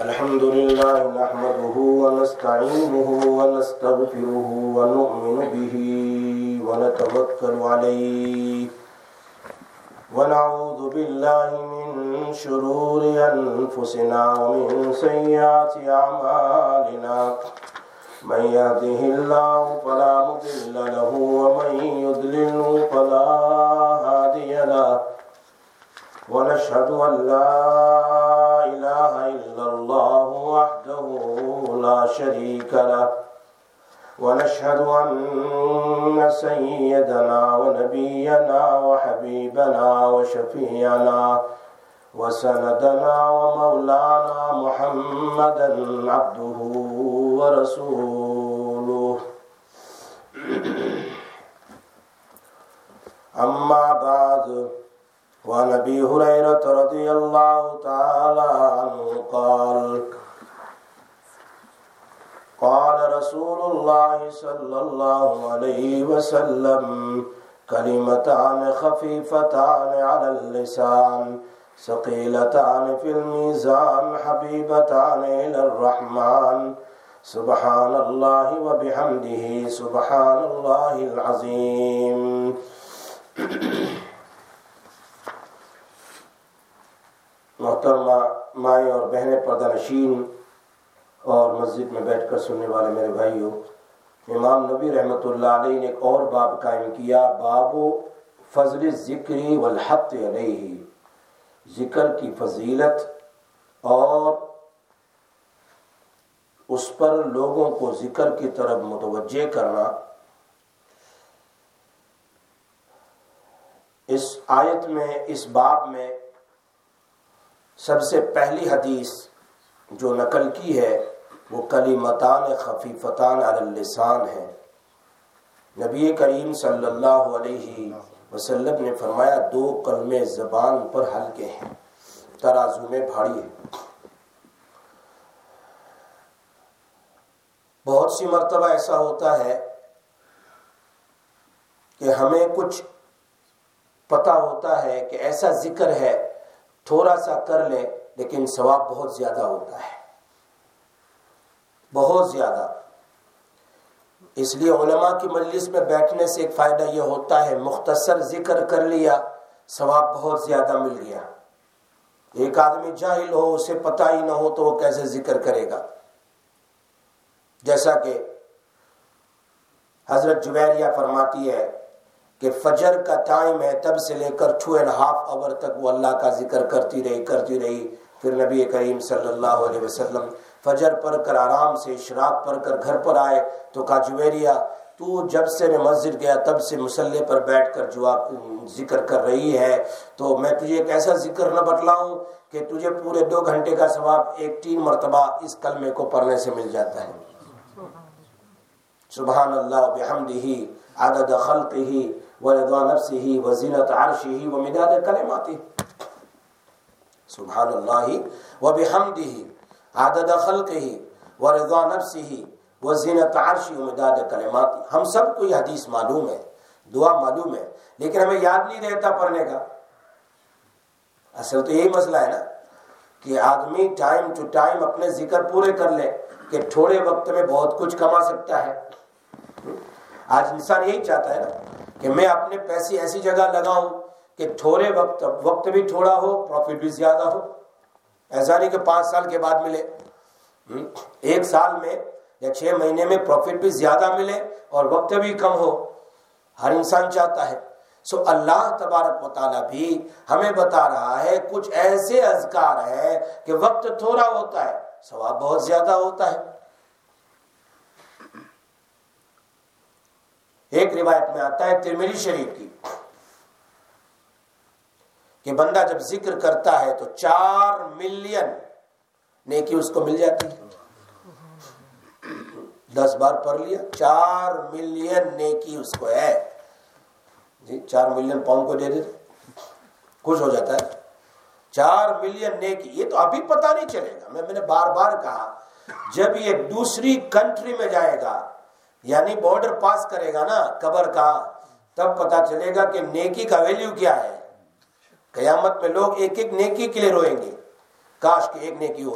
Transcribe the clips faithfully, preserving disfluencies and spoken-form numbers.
الحمد لله نحمده ونستعينه ونستغفره ونؤمن به ونتوكل عليه ونعوذ بالله من شرور أنفسنا ومن سيئات أعمالنا من يهده الله فلا مضل له ومن يضلل فلا هادي له ونشهد أن لا إله إلا الله وحده لا شريك له ونشهد أن سيدنا ونبينا وحبيبنا وشفيعنا وسندنا ومولانا محمدا عبده ورسوله أما بعد وعن أبي هريرة رضي الله تعالى عنه قال قال رسول الله صلى الله عليه وسلم كلمتان خفيفتان على اللسان ثقيلتان في الميزان حبيبتان إلى الرحمن سبحان الله وبحمده سبحان الله العظيم. محترمہ مائیں اور بہنیں پردہ نشین اور مسجد میں بیٹھ کر سننے والے میرے بھائیوں، امام نبی رحمۃ اللہ علیہ نے ایک اور باب قائم کیا، باب فضل الذکر والحث علیہ، ذکر کی فضیلت اور اس پر لوگوں کو ذکر کی طرف متوجہ کرنا۔ اس آیت میں، اس باب میں سب سے پہلی حدیث جو نقل کی ہے وہ کلمتان خفیفتان علی اللسان ہے۔ نبی کریم صلی اللہ علیہ وسلم نے فرمایا دو کلمے زبان پر ہلکے ہیں، ترازو میں بھاری ہیں۔ بہت سی مرتبہ ایسا ہوتا ہے کہ ہمیں کچھ پتا ہوتا ہے کہ ایسا ذکر ہے، تھوڑا سا کر لے لیکن ثواب بہت زیادہ ہوتا ہے، بہت زیادہ۔ اس لیے علماء کی مجلس میں بیٹھنے سے ایک فائدہ یہ ہوتا ہے، مختصر ذکر کر لیا ثواب بہت زیادہ مل گیا۔ ایک آدمی جاہل ہو، اسے پتہ ہی نہ ہو تو وہ کیسے ذکر کرے گا؟ جیسا کہ حضرت جویریہ فرماتی ہے کہ فجر کا ٹائم ہے، تب سے لے کر ٹو اینڈ ہاف آور تک وہ اللہ کا ذکر کرتی رہی کرتی رہی پھر نبی کریم صلی اللہ علیہ وسلم فجر پڑھ کر آرام سے اشراق پڑھ کر گھر پر آئے تو کہا جویریہ تو جب سے میں مسجد گیا تب سے مصلی پر بیٹھ کر جو آپ ذکر کر رہی ہے، تو میں تجھے ایک ایسا ذکر نہ بتلاؤں کہ تجھے پورے دو گھنٹے کا ثواب ایک تین مرتبہ اس کلمے کو پڑھنے سے مل جاتا ہے۔ سبحان اللہ بحمدہ عدد خلقہ ورضا نفسہ وزینت عرشہ ومداد کلماتہ۔ سبحان اللہ وبحمدہ عدد خلقہ ورضا نفسہ وزینت عرشہ ومداد کلماتہ۔ ہم سب کو یہ حدیث معلوم ہے، دعا معلوم ہے، لیکن ہمیں یاد نہیں رہتا پڑھنے کا۔ اصل تو یہی مسئلہ ہے نا کہ آدمی ٹائم ٹو ٹائم اپنے ذکر پورے کر لے کہ تھوڑے وقت میں بہت کچھ کما سکتا ہے۔ آج انسان یہی چاہتا ہے نا کہ میں اپنے پیسے ایسی جگہ لگاؤں کہ تھوڑے وقت وقت بھی تھوڑا ہو، پروفٹ بھی زیادہ ہو۔ ایسا نہیں کہ پانچ سال کے بعد ملے، ایک سال میں یا چھ مہینے میں پروفٹ بھی زیادہ ملے اور وقت بھی کم ہو، ہر انسان چاہتا ہے۔ سو اللہ تبارک و تعالیٰ بھی ہمیں بتا رہا ہے کچھ ایسے اذکار ہیں کہ وقت تھوڑا ہوتا ہے ثواب بہت زیادہ ہوتا ہے۔ ایک روایت میں آتا ہے ترمذی شریف کی کہ بندہ جب ذکر کرتا ہے تو چار ملین نیکی اس کو مل جاتی ہے۔ دس بار پڑھ لیا، چار ملین نیکی اس کو ہے جی، چار ملین پاؤنڈ کو دے دیتے خوش ہو جاتا ہے۔ چار ملین نیکی، یہ تو ابھی پتہ نہیں چلے گا۔ میں میں نے بار بار کہا جب یہ دوسری کنٹری میں جائے گا یعنی بارڈر پاس کرے گا نا قبر کا، تب پتا چلے گا کہ نیکی کا ویلیو کیا ہے۔ قیامت میں لوگ ایک ایک نیکی کے لیے روئیں گے، کاش کہ ایک نیکی ہوتی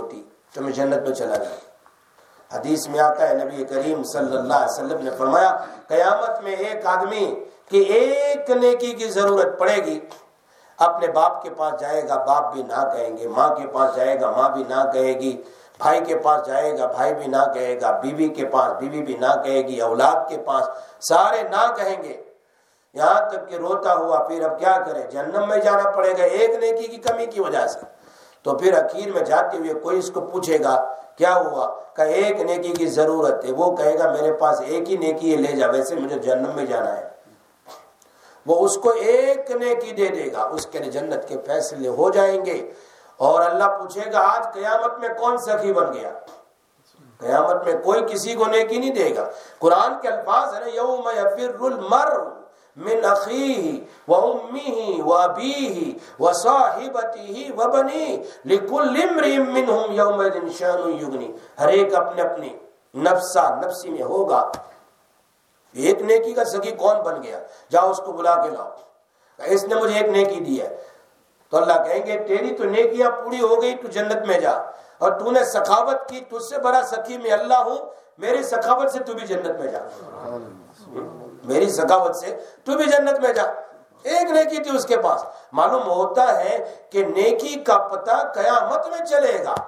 تو میں جنت میں چلا جاؤں. حدیث میں آتا ہے نبی کریم صلی اللہ علیہ وسلم نے فرمایا قیامت میں ایک آدمی کی ایک نیکی کی ضرورت پڑے گی, اپنے باپ کے پاس جائے گا باپ بھی نہ کہیں گے, ماں کے پاس جائے گا ماں بھی نہ کہے گی, بھائی کے پاس جائے گا بھائی بھی نہ کہے گا, بیوی کے پاس بیوی بھی نہ کہے گی, اولاد کے پاس سارے نہ کہیں گے, یہاں تک کہ روتا ہوا پھر اب کیا کرے, جہنم میں جانا پڑے گا ایک نیکی کی کمی کی وجہ سے. تو پھر اخیر میں جاتے ہوئے کوئی اس کو پوچھے گا کیا ہوا, کہ ایک نیکی کی ضرورت ہے, وہ کہے گا میرے پاس ایک ہی نیکی ہے, لے جا, ویسے مجھے جہنم میں جانا ہے. وہ اس کو ایک نیکی دے دے گا, اس کے لیے جنت کے فیصلے ہو جائیں گے. اور اللہ پوچھے گا آج قیامت میں کون سخی بن گیا, قیامت میں کوئی کسی کو نیکی نہیں دے گا. قرآن کے الفاظ ہیں یوم یفر المرء من اخیہ وامہ وابیہ وصاحبتہ وبنیہ لکل امرئ منہم یومئذ شأن یغنیہ. ہر ایک اپنے اپنی نفسا نفسی میں ہوگا. ایک نیکی کا سخی کون بن گیا, جاؤ اس کو بلا کے لاؤ, اس نے مجھے ایک نیکی دی ہے. تو اللہ کہیں گے تیری تو نیکیاں پوری ہو گئی, تو جنت میں جا, اور تو نے سخاوت کی, تجھ سے بڑا سخی میں اللہ ہوں, میری سخاوت سے تو بھی جنت میں جا, میری سخاوت سے تو بھی جنت میں جا. ایک نیکی تھی اس کے پاس. معلوم ہوتا ہے کہ نیکی کا پتہ قیامت میں چلے گا,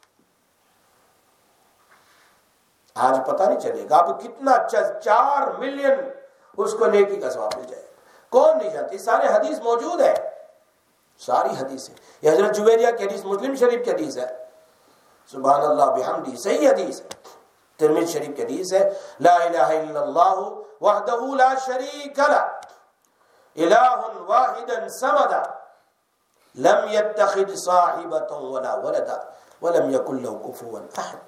آج پتہ نہیں چلے گا. اب کتنا چار ملین اس کو نیکی کا ثواب مل جائے, کون نہیں جانتی, سارے حدیث موجود ہے, ساری حدیث ہے. یہ حضرت جویریہ کی حدیث مسلم شریف کی حدیث ہے, سبحان اللہ بحمدہ, صحیح حدیث ہے. ترمذی شریف کی حدیث ہے لا الہ الا اللہ وحدہ لا شریک لہ الہ واحدا صمدا لم يتخذ صاحبۃ ولا ولدا ولم يكن له كفوا احد.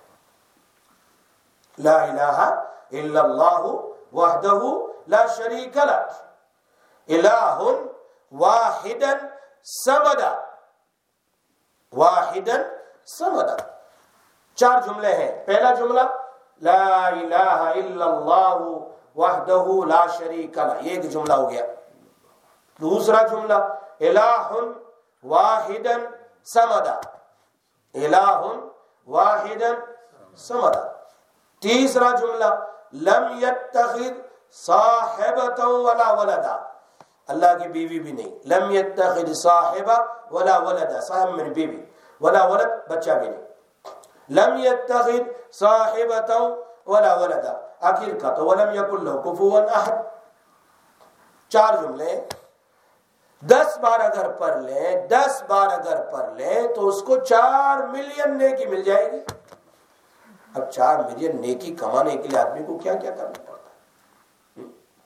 لا الہ الا اللہ وحدہ لا شریک لہ الہ واحدا صمدا, واحدا صمدا. چار جملے ہیں. پہلا جملہ لا الہ الا اللہ وحدہ لا شریک لہ, یہ ایک جملہ ہو گیا. دوسرا جملہ الہ واحدا صمدا, الہ واحدا صمدا. تیسرا جملہ لم يتخذ صاحبۃ ولا ولدا, اللہ کی بیوی بھی نہیں. لم يتخذ صاحبہ ولا ولدا, صاحب میں بیوی, ولا ولد بچہ بھی نہیں. لم يتخذ صاحبۃ ولا ولدا, آخر کا تو ولم يكن له كفوا احد. چار جملے دس بار اگر پڑھ لیں, دس بار اگر پڑھ لیں تو اس کو چار ملین نیکی مل جائے گی. اب چار ملین نیکی کمانے کے لیے آدمی کو کیا کیا کرنا پڑتا ہے.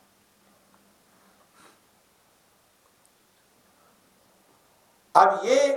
اب یہ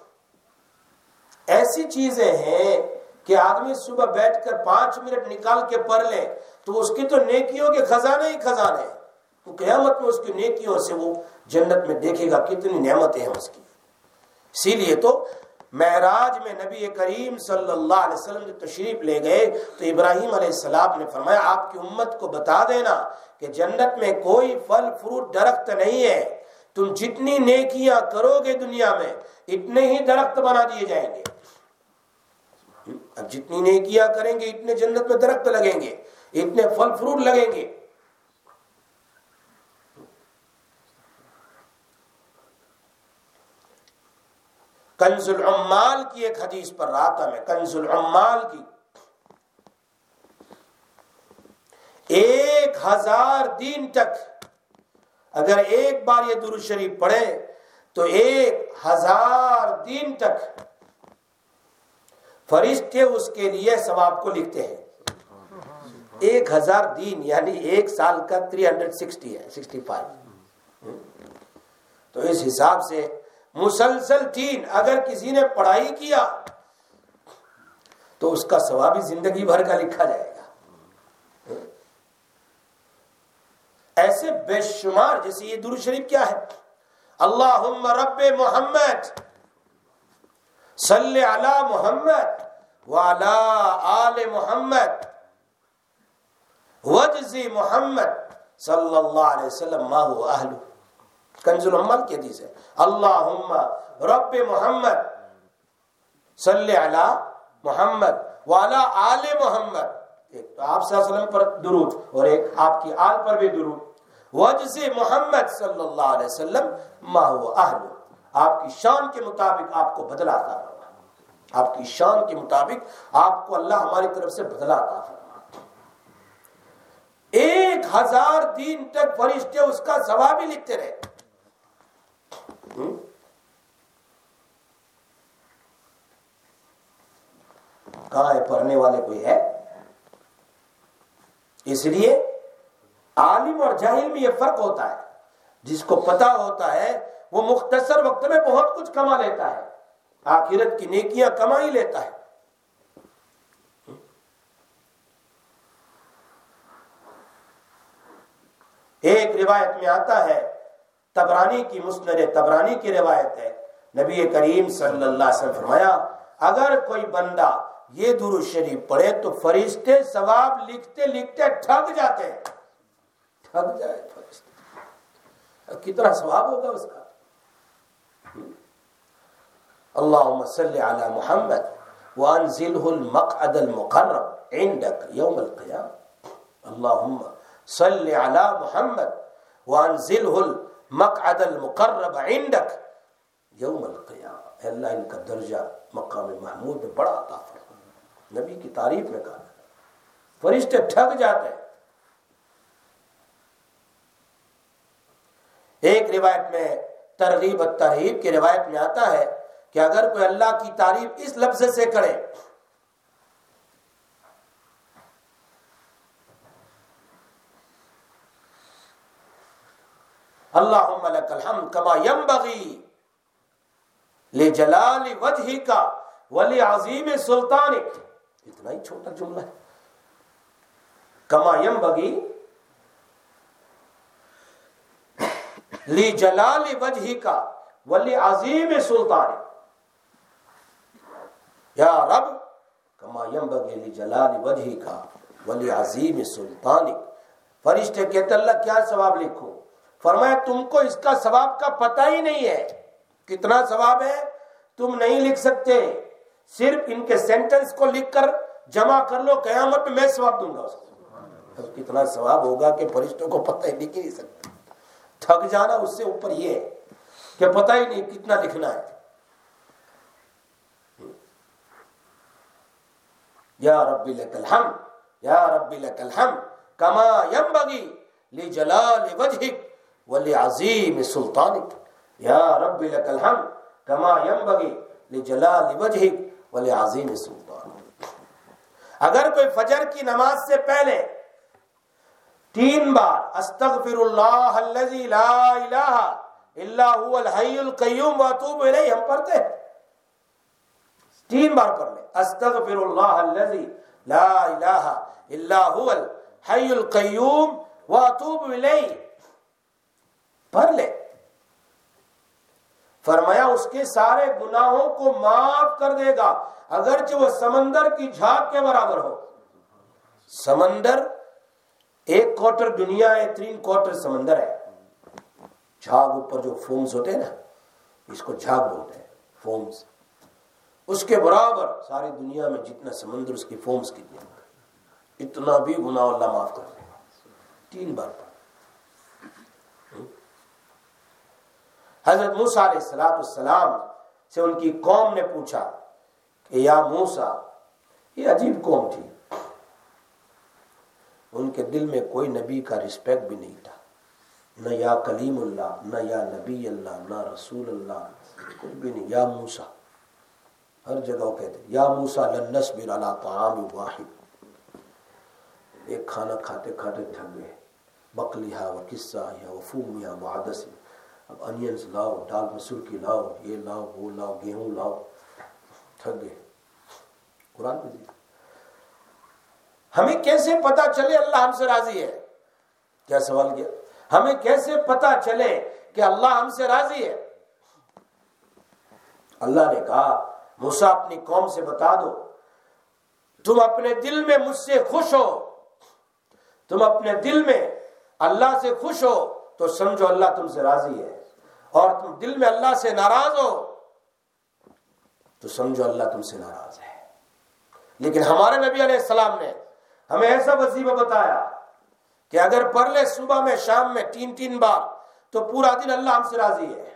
ایسی چیزیں ہیں کہ آدمی صبح بیٹھ کر پانچ منٹ نکال کے پڑھ لے تو اس کی تو نیکیوں کے خزانے ہی خزانے ہیں. تو قیامت میں اس کی نیکیوں سے وہ جنت میں دیکھے گا کتنی نعمتیں ہیں اس کی. اسی لیے تو معراج میں نبی کریم صلی اللہ علیہ وسلم جب تشریف لے گئے تو ابراہیم علیہ السلام نے فرمایا آپ کی امت کو بتا دینا کہ جنت میں کوئی پھل فروٹ درخت نہیں ہے, تم جتنی نیکیاں کرو گے دنیا میں اتنے ہی درخت بنا دیے جائیں گے. اب جتنی نیکیاں کریں گے اتنے جنت میں درخت لگیں گے, اتنے پھل فروٹ لگیں گے. کنز العمال کی ایک حدیث پر رہا تھا میں, کنز العمال کی ایک ہزار دن تک اگر ایک بار یہ درود شریف پڑھے تو ایک ہزار دن تک فرشتے اس کے لیے ثواب کو لکھتے ہیں. ایک ہزار دن یعنی ایک سال کا تھری ہنڈریڈ سکسٹی ہے, سکسٹی فائیو. تو اس حساب سے مسلسل تین اگر کسی نے پڑھائی کیا تو اس کا ثواب زندگی بھر کا لکھا جائے گا. ایسے بے شمار, جیسے یہ درود شریف کیا ہے, اللہم رب محمد صلی علی محمد وعلی آل محمد وجزی محمد صلی اللہ علیہ وسلم ما هو اہلہ. کنز العمال کی حدیث ہے, اللہم رب محمد صلی علی محمد وعلی آل محمد، ایک تو آپ صلی اللہ علیہ وسلم پر درود اور ایک آپ کی آل پر بھی درود. وجزی محمد صلی اللہ علیہ وسلم ما هو اہل، آپ کی شان کے مطابق آپ کو بدلہ عطا فرما، آپ کی شان کے مطابق آپ کو اللہ ہماری طرف سے بدلہ عطا فرما. ایک ہزار دن تک فرشتے اس کا ثواب ہی لکھتے رہے. کہاں ہے پڑھنے والے کوئی ہے؟ اس لیے عالم اور جاہل میں یہ فرق ہوتا ہے. جس کو پتا ہوتا ہے وہ مختصر وقت میں بہت کچھ کما لیتا ہے، آخرت کی نیکیاں کما ہی لیتا ہے. ایک روایت میں آتا ہے، طبرانی کی مسند طبرانی کی روایت ہے، نبی کریم صلی اللہ علیہ وسلم فرمایا اگر کوئی بندہ یہ درود شریف پڑھے تو فرشتے ثواب لکھتے لکھتے ٹھگ جاتے ہیں. ٹھگ جائے فرشتے، کتنا ثواب ہوگا اس کا. اللہم صلی علی محمد وانزلہ المقعد المقرب عندک یوم القیامہ. اللہم صلی علی محمد وانزلہ المقعد المقرب عندک یوم القیامہ. اے اللہ ان کا درجہ مقام محمود میں بڑا عطا فرما. نبی کی تعریف میں کہا فرشتے ٹھگ جاتے ہیں. ایک روایت میں ترغیب الترہیب کی روایت میں آتا ہے کہ اگر کوئی اللہ کی تعریف اس لفظ سے کرے اللہم لک الحمد کما ینبغی لجلال وجہک ولعظیم سلطانک. اتنا ہی چھوٹا جملہ ہے. کما ینبغی لجلال وجہک ولعظیم سلطانک. یا رب کما ینبغی لجلال وجہک ولعظیم سلطانک. فرشتے کہتے اللہ کیا ثواب لکھوں؟ فرمایا تم کو اس کا ثواب کا پتہ ہی نہیں ہے. کتنا ثواب ہے تم نہیں لکھ سکتے. صرف ان کے سینٹنس کو لکھ کر جمع کر لو، قیامت میں میں ثواب دوں گا اس کو. کتنا ثواب ہوگا کہ فرشتوں کو پتہ ہی لکھ نہیں سکتے. تھک جانا اس سے اوپر یہ ہے کہ پتہ ہی نہیں کتنا لکھنا ہے. یا رب لک الحمد یا رب لک الحمد کما ینبغی لجلال وجہک ولعظیم سلطانک. یا رب لک الحمد کما ینبغی لجلال وجہک ولعظیم سلطانک. اگر کوئی فجر کی نماز سے پہلے تین بار استغفر اللہ الذی لا الہ الا هو الحی القیوم واتوب الیہ ہم پڑھتے ہیں، تین بار پڑھ لیں استغفر اللہ الذی لا الہ الا هو الحی القیوم واتوب الیہ پڑھ لے. فرمایا اس کے سارے گناہوں کو معاف کر دے گا اگرچہ وہ سمندر کی جھاگ کے برابر ہو. سمندر ایک کوارٹر دنیا ہے، تین کوارٹر سمندر ہے. جھاگ اوپر جو فومز ہوتے ہیں نا اس کو جھاگ بولتے ہیں، فومز. اس کے برابر ساری دنیا میں جتنا سمندر اس کی فومز کتنے، اتنا بھی گناہ اللہ معاف کر دے گا. تین بار پر حضرت موسیٰ علیہ السلام سے ان کی قوم نے پوچھا کہ یا موسیٰ، یہ عجیب قوم تھی، ان کے دل میں کوئی نبی کا رسپیکٹ بھی نہیں تھا، نہ یا کلیم اللہ، نہ یا نبی اللہ، نہ رسول اللہ، کچھ بھی نہیں. یا موسیٰ ہر جگہ وہ کہتے یا موسیٰ لن نصبر علی طعام واحد. ایک کھانا کھاتے کھاتے تھک گئے. بقلیہا و قصہ و فومیہ و عدس، اب انینز لاؤ، دال مسور کی لاؤ، یہ لاؤ وہ لاؤ، گیہوں لاؤ، تھک گئے. قرآن پہ دیکھ ہمیں کیسے پتا چلے اللہ ہم سے راضی ہے؟ کیا سوال کیا؟ ہمیں کیسے پتا چلے کہ اللہ ہم سے راضی ہے؟ اللہ نے کہا موسیٰ اپنی قوم سے بتا دو تم اپنے دل میں مجھ سے خوش ہو، تم اپنے دل میں اللہ سے خوش ہو تو سمجھو اللہ تم سے راضی ہے، اور تم دل میں اللہ سے ناراض ہو تو سمجھو اللہ تم سے ناراض ہے. لیکن ہمارے نبی علیہ السلام نے ہمیں ایسا وظیفہ بتایا کہ اگر پڑھ لے صبح میں شام میں تین تین بار تو پورا دن اللہ ہم سے راضی ہے.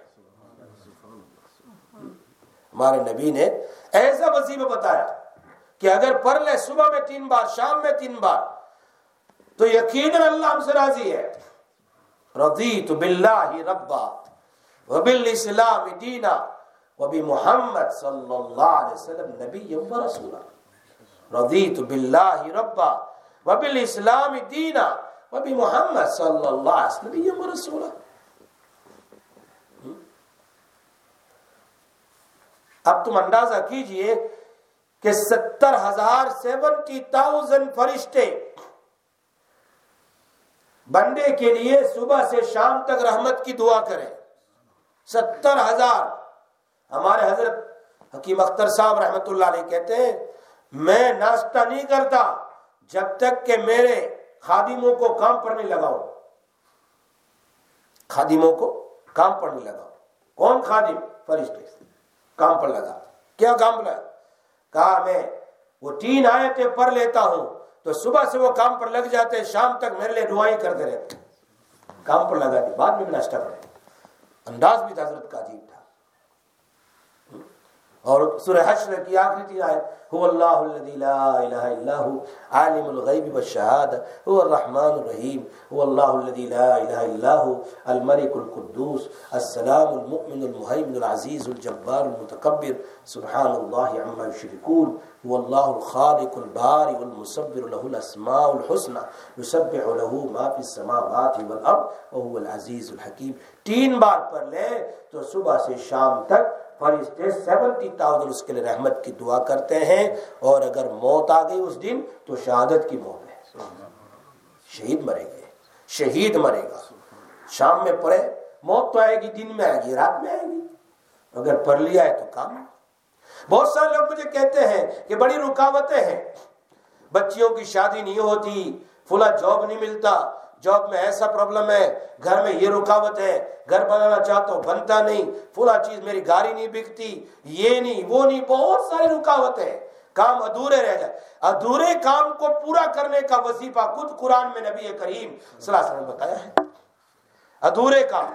ہمارے نبی نے ایسا وظیفہ بتایا کہ اگر پڑھ لے صبح میں تین بار شام میں تین بار تو یقیناً اللہ ہم سے راضی ہے. رضیت باللہ ربا وبالاسلام دینا وبمحمد صلی اللہ علیہ وسلم نبی و رسولا. رضیت باللہ ربا وبالاسلام دینا وبمحمد صلی اللہ علیہ وسلم نبی و رسولا. اب تم اندازہ کیجئے کہ ستر ہزار سیونٹی تاؤزینڈ فرشتے بندے کے لیے صبح سے شام تک رحمت کی دعا کریں. ستر ہزار. ہمارے حضرت حکیم اختر صاحب رحمت اللہ علیہ کہتے ہیں میں ناشتہ نہیں کرتا جب تک کہ میرے خادموں کو کام پر نہیں لگاؤں. خادموں کو کام پر نہیں لگاؤں. کون خادم؟ فرشتے. کام پر لگا. کیا کام پر لگا؟ کہا میں وہ تین آیتیں پڑھ لیتا ہوں تو صبح سے وہ کام پر لگ جاتے ہیں, شام تک میرے لیے دعائیں کرتے رہتے. کام پر لگا دی, بعد میں بھی ناشتہ کرے. انداز بھی حضرت کا عجیب تھا. اور سورہ حشر کی آخری تین آیت هو اللہ الذی لا الہ الا هو عالم الغیب والشہادہ هو الرحمن الرحیم هو اللہ الذی لا الہ الا هو الملک القدوس السلام المؤمن المہیمن العزیز الجبار المتکبر سبحان اللہ عما یشرکون هو اللہ الخالق البارئ المصور له الاسماء الحسنى یسبح له ما فی السماوات والارض وهو العزیز الحکیم. تین بار پڑھ لے تو صبح سے شام تک فرشتے سیونٹی تاؤزینڈ اس کے لیے رحمت کی دعا کرتے ہیں. اور اگر موت آ گئی اس دن تو شہادت کی موت ہے. شہید مرے گے, شہید مرے گا. شام میں پڑھے موت تو آئے گی, دن میں آئے گی, رات میں آئے گی. اگر پڑھ لیا ہے تو کام. بہت سارے لوگ مجھے کہتے ہیں کہ بڑی رکاوٹیں ہیں, بچیوں کی شادی نہیں ہوتی, فلاں جاب نہیں ملتا, جاب میں ایسا پرابلم ہے, گھر میں یہ رکاوٹ ہے, گھر بنانا چاہتا ہوں بنتا نہیں, فلاں چیز میری گاڑی نہیں بکتی, یہ نہیں وہ نہیں, بہت ساری رکاوٹ ہے, کام ادھورے رہ جائے. ادھورے کام کو پورا کرنے کا وظیفہ خود قرآن میں نبی کریم صلی اللہ علیہ وسلم نے بتایا ہے. ادھورے کام,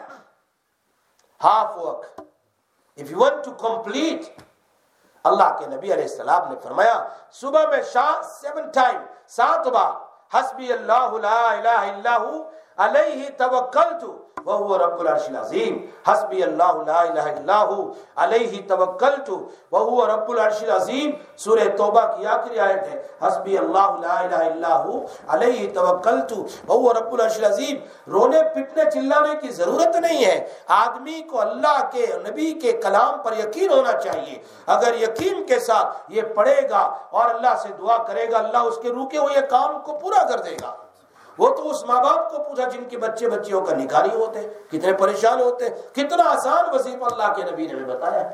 half work, if you want to complete, اللہ کے نبی علیہ السلام نے فرمایا صبح میں شاہ سیون ٹائم سات بار حسبی اللہ لا الہ الا ہو علیہ توکلت وہو رب العرش العظیم. حسبی اللہ لا الہ الا ہو علیہ توکلت وہو رب العرش العظیم. سورہ توبہ کی آخری آیت ہے حسبی اللہ لا الہ الا ہو علیہ توکلت وہو رب العرش العظیم. رونے پٹنے چلانے کی ضرورت نہیں ہے. آدمی کو اللہ کے نبی کے کلام پر یقین ہونا چاہیے. اگر یقین کے ساتھ یہ پڑھے گا اور اللہ سے دعا کرے گا, اللہ اس کے روکے ہوئے کام کو پورا کر دے گا. وہ تو اس ماں باپ کو پوچھا جن کے بچے بچیوں کا نکاح نہیں ہوتے, کتنے پریشان ہوتے. کتنا آسان وظیفہ اللہ کے نبی نے ہمیں بتایا.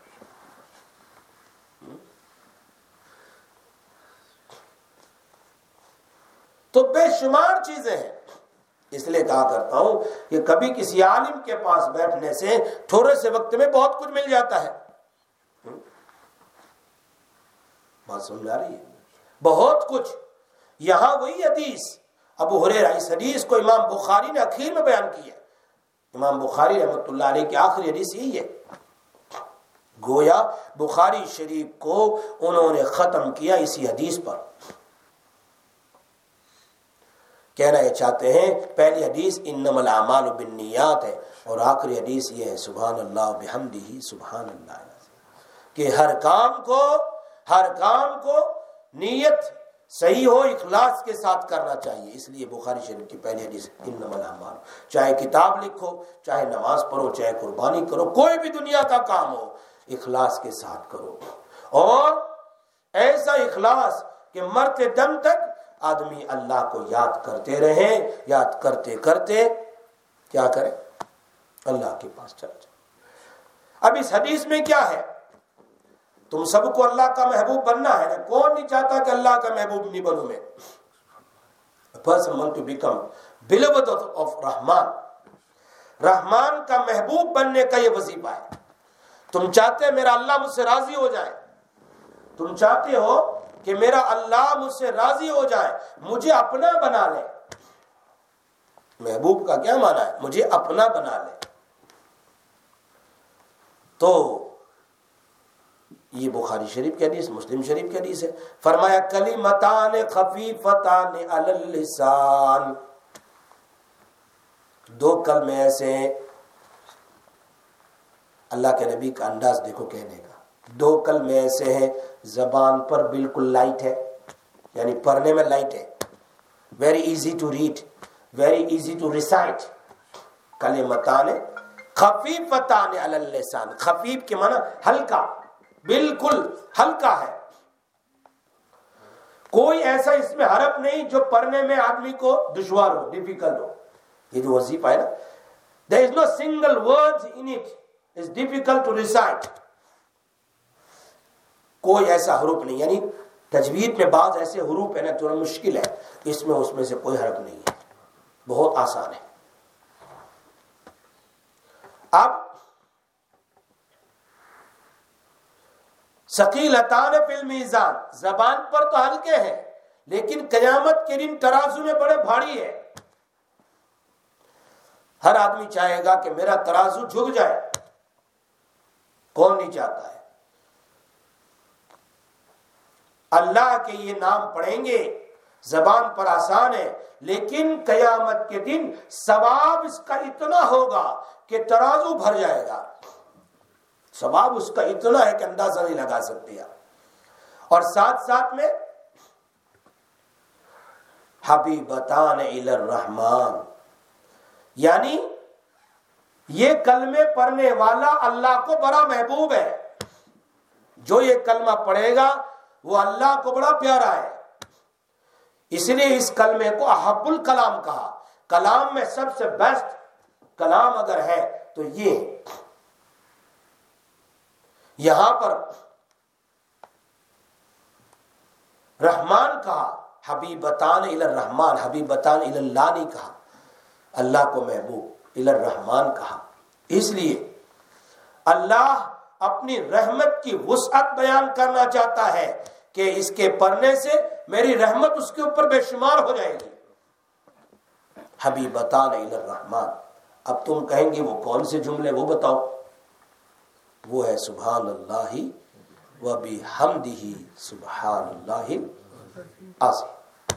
تو بے شمار چیزیں ہیں. اس لیے کہا کرتا ہوں کہ کبھی کسی عالم کے پاس بیٹھنے سے تھوڑے سے وقت میں بہت کچھ مل جاتا ہے. بات سمجھ آ رہی ہے؟ بہت کچھ. یہاں وہی حدیث ابو ہریرہ, اس حدیث کو امام بخاری نے اخیر میں بیان کی ہے. امام بخاری رحمۃ اللہ علیہ کی آخری حدیث یہی ہے. گویا بخاری شریف کو انہوں نے ختم کیا اسی حدیث پر. کہنا یہ چاہتے ہیں پہلی حدیث انما الاعمال بالنیات ہے, اور آخری حدیث یہ ہے سبحان اللہ بحمدہ سبحان اللہ, کہ ہر کام کو ہر کام کو نیت صحیح ہو, اخلاص کے ساتھ کرنا چاہیے. اس لیے بخاری شریف کی پہلی حدیث انما الاعمال. چاہے کتاب لکھو, چاہے نماز پڑھو, چاہے قربانی کرو, کوئی بھی دنیا کا کام ہو, اخلاص کے ساتھ کرو. اور ایسا اخلاص کہ مرتے دم تک آدمی اللہ کو یاد کرتے رہے, یاد کرتے کرتے کیا کرے, اللہ کے پاس چلا جائے. اب اس حدیث میں کیا ہے؟ تم سب کو اللہ کا محبوب بننا ہے نا. کون نہیں چاہتا کہ اللہ کا محبوب نہیں بنوں میں. A person want to become beloved of رحمان. رحمان کا محبوب بننے کا یہ وظیفہ ہے. تم چاہتے میرا اللہ مجھ سے راضی ہو جائے, تم چاہتے ہو کہ میرا اللہ مجھ سے راضی ہو جائے، مجھے اپنا بنا لے۔ محبوب کا کیا معنی ہے؟ مجھے اپنا بنا لے۔ تو یہ بخاری شریف کی حدیث، مسلم شریف کی حدیث ہے۔ فرمایا کلمتان خفیفتان علی اللسان، دو کلمے ایسے ہیں، اللہ کے نبی کا انداز دیکھو کہنے کا، دو کلمے ایسے ہیں زبان پر بالکل لائٹ ہے، یعنی پڑھنے میں لائٹ ہے، very easy to read, very easy to recite. کلمتان خفیفتان علی اللسان، خفیف کے معنی ہلکا، بالکل ہلکا ہے، کوئی ایسا اس میں حرف نہیں جو پڑھنے میں آدمی کو دشوار ہو، ڈیفیکلٹ ہو۔ یہ جو وظیفہ ہے نا، there is no single word in it is difficult to recite، کوئی ایسا حروف نہیں، یعنی تجوید میں بعض ایسے حروف ہے نا تھوڑا مشکل ہے، اس میں اس میں سے کوئی حرف نہیں ہے، بہت آسان ہے۔ اب ثقیلتان فی المیزان، زبان پر تو ہلکے ہیں لیکن قیامت کے دن ترازو میں بڑے بھاری ہے۔ ہر آدمی چاہے گا کہ میرا ترازو جھک جائے، کون نہیں چاہتا ہے؟ اللہ کے یہ نام پڑھیں گے، زبان پر آسان ہے، لیکن قیامت کے دن ثواب اس کا اتنا ہوگا کہ ترازو بھر جائے گا، ثواب اس کا اتنا ہے کہ اندازہ نہیں لگا سکتے آپ۔ اور ساتھ ساتھ میں حبیبتان الی الرحمن، یعنی یہ کلمے پڑھنے والا اللہ کو بڑا محبوب ہے، جو یہ کلمہ پڑھے گا وہ اللہ کو بڑا پیارا ہے، اس لیے اس کلمے کو احب الکلام کہا۔ کلام میں سب سے بیسٹ کلام اگر ہے تو یہ، یہاں پر رحمان کہا، حبیبتان الی الرحمن، حبیبتان الی اللہ نہیں کہا، اللہ کو محبوب الی الرحمن کہا۔ اس لیے اللہ اپنی رحمت کی وسعت بیان کرنا چاہتا ہے کہ اس کے پڑھنے سے میری رحمت اس کے اوپر بے شمار ہو جائے گی۔ حبیبتان الی الرحمن، اب تم کہیں گے وہ کون سے جملے، وہ بتاؤ۔ وہ ہے سبحان اللہ و بحمدہ سبحان اللہ العظیم،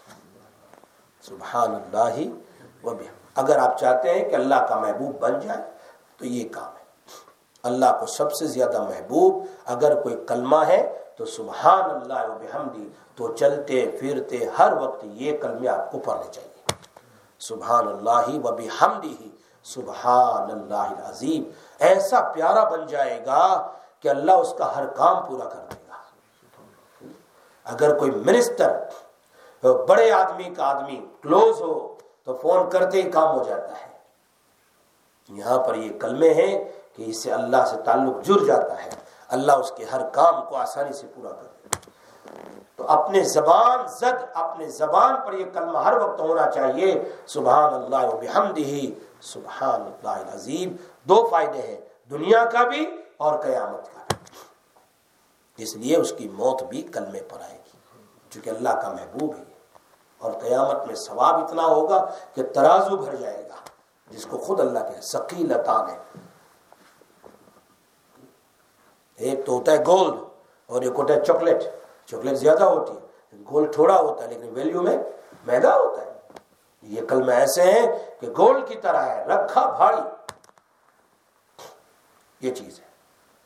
سبحان اللہ و بحمدہ۔ اگر آپ چاہتے ہیں کہ اللہ کا محبوب بن جائے تو یہ کام ہے۔ اللہ کو سب سے زیادہ محبوب اگر کوئی کلمہ ہے تو سبحان اللہ و بحمدہ، تو چلتے پھرتے ہر وقت یہ کلمے آپ کو پڑھنے چاہیے، سبحان اللہ و بحمدہ سبحان اللہ العظیم۔ ایسا پیارا بن جائے گا کہ اللہ اس کا ہر کام پورا کر دے گا۔ اگر کوئی منسٹر بڑے آدمی کا آدمی کلوز ہو تو فون کرتے ہی کام ہو جاتا ہے، یہاں پر یہ کلمے ہیں کہ اس سے اللہ سے تعلق جڑ جاتا ہے، اللہ اس کے ہر کام کو آسانی سے پورا کر دے گا۔ تو اپنے زبان زد، اپنے زبان پر یہ کلمہ ہر وقت ہونا چاہیے، سبحان اللہ و بحمدہ سبحان اللہ العظیم۔ دو فائدے ہیں، دنیا کا بھی اور قیامت کا بھی، اس لیے اس کی موت بھی کلمے پر آئے گی چونکہ اللہ کا محبوب ہے، اور قیامت میں ثواب اتنا ہوگا کہ ترازو بھر جائے گا، جس کو خود اللہ کے ثقیلتان ہے۔ ایک تو ہوتا ہے گولڈ اور ایک ہوتا ہے چاکلیٹ، چاکلیٹ زیادہ ہوتی ہے، گولڈ تھوڑا ہوتا ہے لیکن ویلیو میں مہنگا ہوتا ہے۔ یہ کلمہ ایسے ہیں کہ گولڈ کی طرح ہے، رکھا بھاری، یہ چیز ہے۔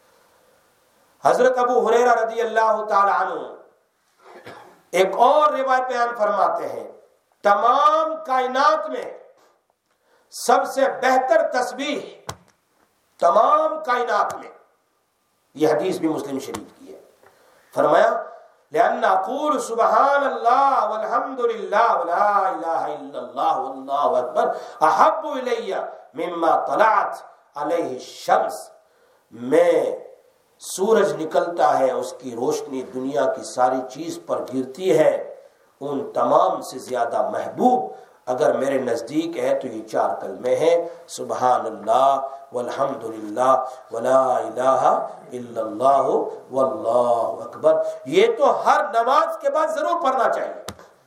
حضرت ابو ہریرہ رضی اللہ تعالی عنہ ایک اور روایت بیان فرماتے ہیں، تمام کائنات میں سب سے بہتر تسبیح تمام کائنات میں، یہ حدیث بھی مسلم شریف کی ہے، فرمایا لأن أقول سبحان الله والحمد لله ولا إله إلا الله والله أكبر أحب إلي مما طلعت عليه الشمس، میں سورج نکلتا ہے اس کی روشنی دنیا کی ساری چیز پر گرتی ہے، ان تمام سے زیادہ محبوب اگر میرے نزدیک ہے تو یہ چار کلمے ہیں، سبحان اللہ والحمد للہ ولا الہ الا اللہ واللہ اکبر. یہ تو ہر نماز کے بعد ضرور پڑھنا چاہیے.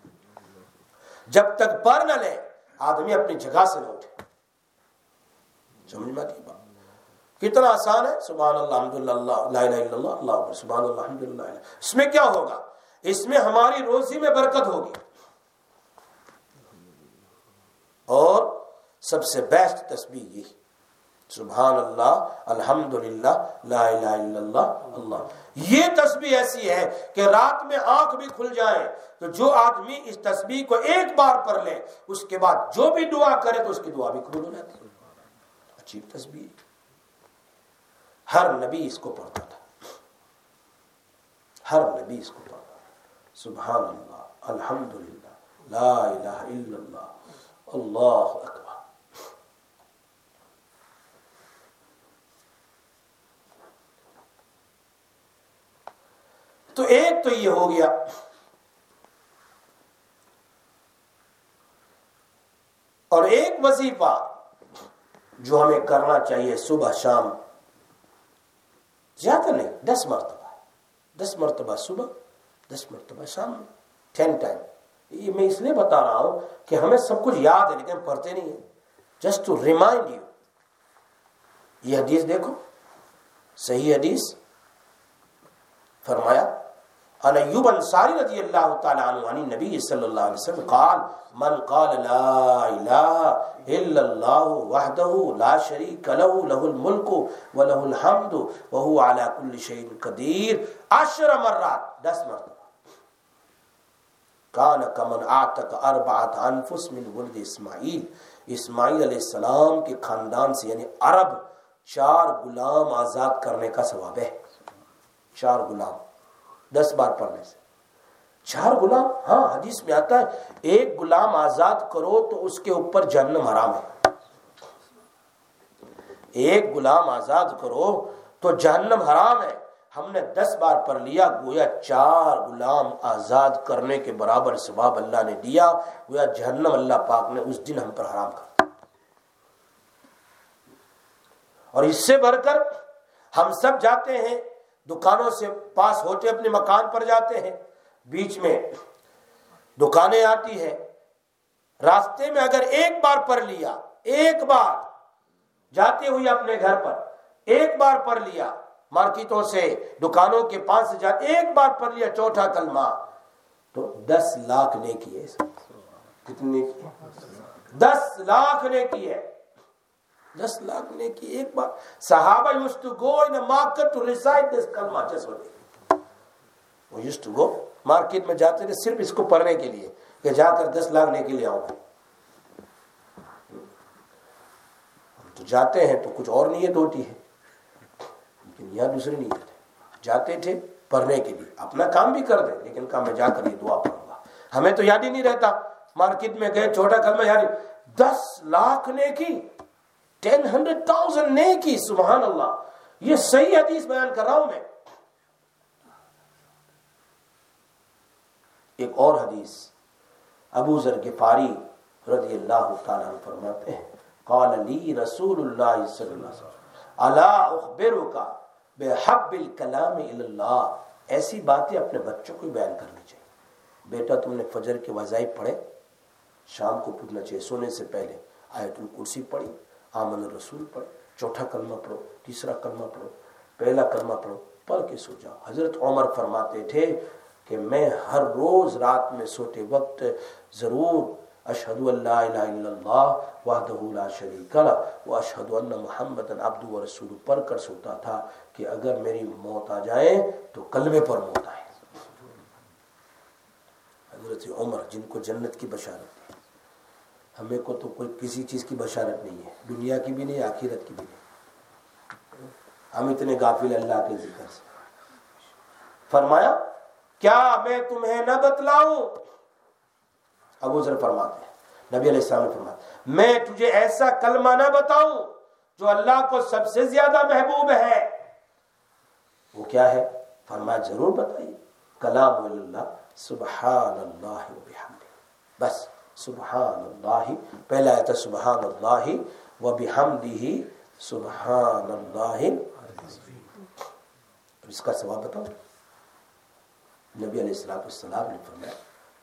جب تک پڑھ نہ لے آدمی اپنی جگہ سے نہ اٹھے. سمجھ میں آتی بات؟ کتنا آسان ہے، سبحان اللہ الحمدللہ لا الہ الا اللہ اللہ اکبر، سبحان اللہ الحمدللہ. اس میں کیا ہوگا؟ اس میں ہماری روزی میں برکت ہوگی. اور سب سے بیسٹ تسبیح یہی، سبحان اللہ الحمدللہ لا الہ الا اللہ اللہ. یہ تسبیح ایسی ہے کہ رات میں آنکھ بھی کھل جائے تو جو آدمی اس تسبیح کو ایک بار پڑھ لے اس کے بعد جو بھی دعا کرے تو اس کی دعا بھی قبول ہو جاتی ہے. عجیب تسبیح، ہر نبی اس کو پڑھتا تھا، ہر نبی اس کو پڑھتا تھا. سبحان اللہ الحمدللہ لا الہ الا اللہ اللہ اکبر. تو ایک تو یہ ہو گیا. اور ایک وظیفہ جو ہمیں کرنا چاہیے صبح شام، زیادہ نہیں، دس مرتبہ دس مرتبہ صبح، دس مرتبہ شام میں، ٹین ٹائم. یہ میں اس لیے بتا رہا ہوں کہ ہمیں سب کچھ یاد ہے لیکن ہم پڑھتے نہیں ہیں. Just to remind you. یہ حدیث دیکھو، صحیح حدیث. فرمایا عن ایوب انصاری رضی اللہ تعالی عنہ عن نبی صلی اللہ علیہ وسلم قال من قال لا الہ الا اللہ وحدہ لا شریک لہ لہ الملک ولہ الحمد وہو علی کل شیء قدیر عشر مرات، دس مرتبہ. کان کمن اعتق اربعۃ انفس من ولد اسماعیل، اسماعیل علیہ السلام کے خاندان سے یعنی عرب چار غلام آزاد کرنے کا ثواب ہے. چار غلام دس بار پڑھنے سے. چار غلام، ہاں حدیث میں آتا ہے ایک غلام آزاد کرو تو اس کے اوپر جہنم حرام ہے. ایک غلام آزاد کرو تو جہنم حرام ہے. ہم نے دس بار پڑھ لیا، گویا چار غلام آزاد کرنے کے برابر ثواب اللہ نے دیا. گویا جہنم اللہ پاک نے اس دن ہم پر حرام کر. اور اس سے بڑھ کر ہم سب جاتے ہیں دکانوں سے پاس ہوتے اپنے مکان پر جاتے ہیں، بیچ میں دکانیں آتی ہیں، راستے میں اگر ایک بار پڑھ لیا، ایک بار جاتے ہوئے اپنے گھر پر ایک بار پڑھ لیا، مارکیٹوں سے دکانوں کے پاس سے جاتے ایک بار پڑھ لیا چوتھا کلمہ، تو دس لاکھ نیکی ہے. کتنی؟ دس لاکھ نیکی ہے. دس لاکھ نیکی ایک بار. صحابہ used to go in a market to recite this kalma just one day. وہ used to go مارکیٹ میں جاتے تھے صرف اس کو پڑھنے کے لیے کہ جا کر دس لاکھ نیکی لے آؤں. ہم تو جاتے ہیں تو کچھ اور نیت ہوتی ہے، لیکن یہاں دوسری نیت ہے. جاتے تھے پڑھنے کے لیے، اپنا کام بھی کر دیں لیکن کام میں جا کر یہ دعا پڑھوں گا. ہمیں تو یاد ہی نہیں رہتا. مارکیٹ میں گئے چھوٹا کلمہ یاد، دس لاکھ نیکی، ٹین ہنڈریڈ تھاؤزینڈ نیکی. سبحان اللہ. یہ صحیح حدیث بیان کر رہا ہوں میں. ایک اور حدیث ابو ذر غفاری رضی اللہ تعالیٰ عنہ فرماتے ہیں قال لی رسول اللہ صلی اللہ علیہ وسلم الا اخبرک بحب الکلام الی اللہ. ایسی باتیں اپنے بچوں کو بیان کرنی چاہیے. بیٹا تم نے فجر کے وظائف پڑھے، شام کو پوچھنا چاہیے سونے سے پہلے آیت الکرسی پڑھی، آمن الرسول پڑھو، چوتھا کلمہ پڑھو، تیسرا کلمہ پڑھو، پہلا کلمہ پڑھو، پڑھ کے سو جاؤ. حضرت عمر فرماتے تھے کہ میں ہر روز رات میں سوتے وقت ضرور اشہد ان لا الہ الا اللہ وحدہ لا شریک لہ واشہد ان محمدا عبدہ ورسولہ پڑھ کر سوتا تھا کہ اگر میری موت آ جائے تو کلمے پر موت آئے. حضرت عمر جن کو جنت کی بشارت ہے. ہمیں کو تو کوئی کسی چیز کی بشارت نہیں ہے، دنیا کی بھی نہیں، آخرت کی بھی نہیں. ہم اتنے غافل اللہ کے ذکر سے. فرمایا کیا میں تمہیں نہ بتلاؤں؟ ابو ذر فرماتے ہیں نبی علیہ السلام نے فرمایا میں تجھے ایسا کلمہ نہ بتاؤں جو اللہ کو سب سے زیادہ محبوب ہے؟ وہ کیا ہے؟ فرمایا ضرور بتائیے. کلام اللہ سبحان اللہ وبحمدہ. بس سبحان اللہ، پہلا آیت ہے سبحان اللہ و بحمدہ سبحان اللہ۔ اس کا ثواب بتاؤ، نبی علیہ الصلوۃ والسلام نے فرمایا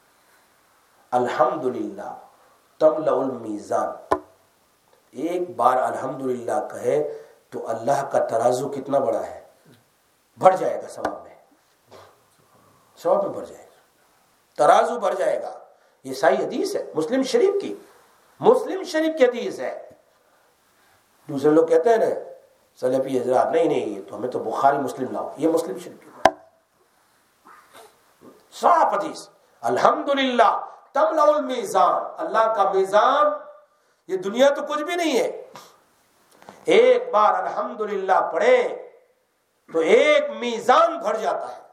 الحمدللہ تملأ المیزان، ایک بار الحمدللہ کہے تو اللہ کا ترازو کتنا بڑا ہے، بڑھ جائے گا، ثواب میں ثواب میں بڑھ جائے گا، ترازو بڑھ جائے گا۔ یہ صحیح حدیث ہے، مسلم شریف کی، مسلم شریف کی حدیث ہے۔ دوسرے لوگ کہتے ہیں نا سلفی حضرات، نہیں نہیں تو ہمیں تو بخاری مسلم لاؤ، یہ مسلم شریف کی صاف حدیث، الحمدللہ تملأ المیزان، اللہ کا میزان یہ دنیا تو کچھ بھی نہیں ہے، ایک بار الحمدللہ پڑھے تو ایک میزان بھر جاتا ہے،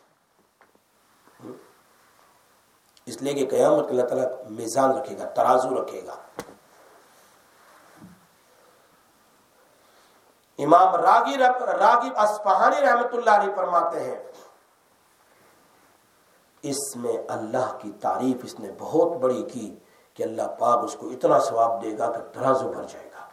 اس لیے کہ قیامت اللہ تعالیٰ میزان رکھے گا، ترازو رکھے گا۔ امام راغب راغب اصفہانی رحمت اللہ علیہ فرماتے ہیں اس میں اللہ کی تعریف اس نے بہت بڑی کی کہ اللہ پاک اس کو اتنا ثواب دے گا کہ ترازو بھر جائے گا،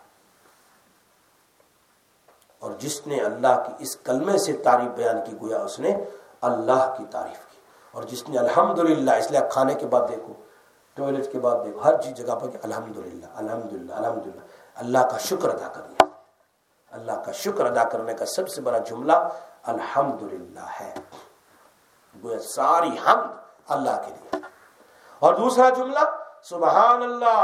اور جس نے اللہ کی اس کلمے سے تعریف بیان کی گویا اس نے اللہ کی تعریف کی، اور جس نے الحمدللہ، اس لیے کھانے کے بعد دیکھو، ٹوائلٹ کے بعد دیکھو، ہر چیز جگہ پر کہ الحمدللہ الحمدللہ الحمدللہ، اللہ کا شکر ادا کرنا، اللہ کا شکر ادا کرنے کا سب سے بڑا جملہ الحمدللہ ہے، گویا ساری حمد اللہ کے لیے۔ اور دوسرا جملہ سبحان اللہ،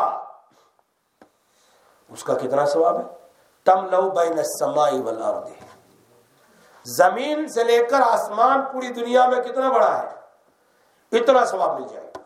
اس کا کتنا ثواب ہے، تملأ بین السماء والارض، زمین سے لے کر آسمان پوری دنیا میں کتنا بڑا ہے، اتنا ثواب مل جائے گا،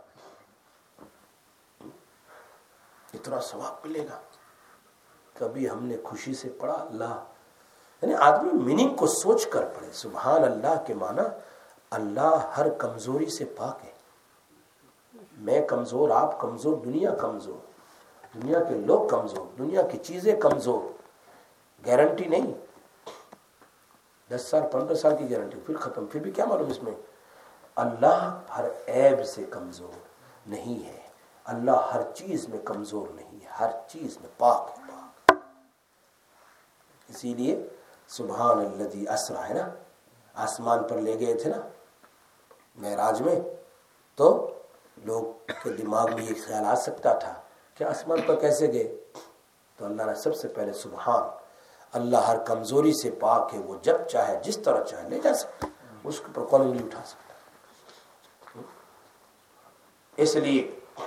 اتنا ثواب ملے گا۔ کبھی ہم نے خوشی سے پڑھا اللہ، یعنی آدمی میننگ کو سوچ کر پڑھے، سبحان اللہ کے معنی اللہ ہر کمزوری سے پاک ہے، میں کمزور، آپ کمزور، دنیا کمزور، دنیا کے لوگ کمزور، دنیا کی چیزیں کمزور، گارنٹی نہیں، دس سال پندرہ سال کی گارنٹی پھر ختم، پھر بھی کیا معلوم اس میں، اللہ ہر عیب سے کمزور نہیں ہے، اللہ ہر چیز میں کمزور نہیں ہے، ہر چیز میں پاک ہے، پاک۔ اسی لیے سبحان الذی اسریٰ ہے نا، آسمان پر لے گئے تھے نا معراج میں، تو لوگ کے دماغ میں یہ خیال آ سکتا تھا کہ آسمان پر کیسے گئے، تو اللہ نے سب سے پہلے سبحان، اللہ ہر کمزوری سے پاک ہے، وہ جب چاہے جس طرح چاہے لے جا سکتا، اس کے پر کون نہیں اٹھا سکتا، اس لیے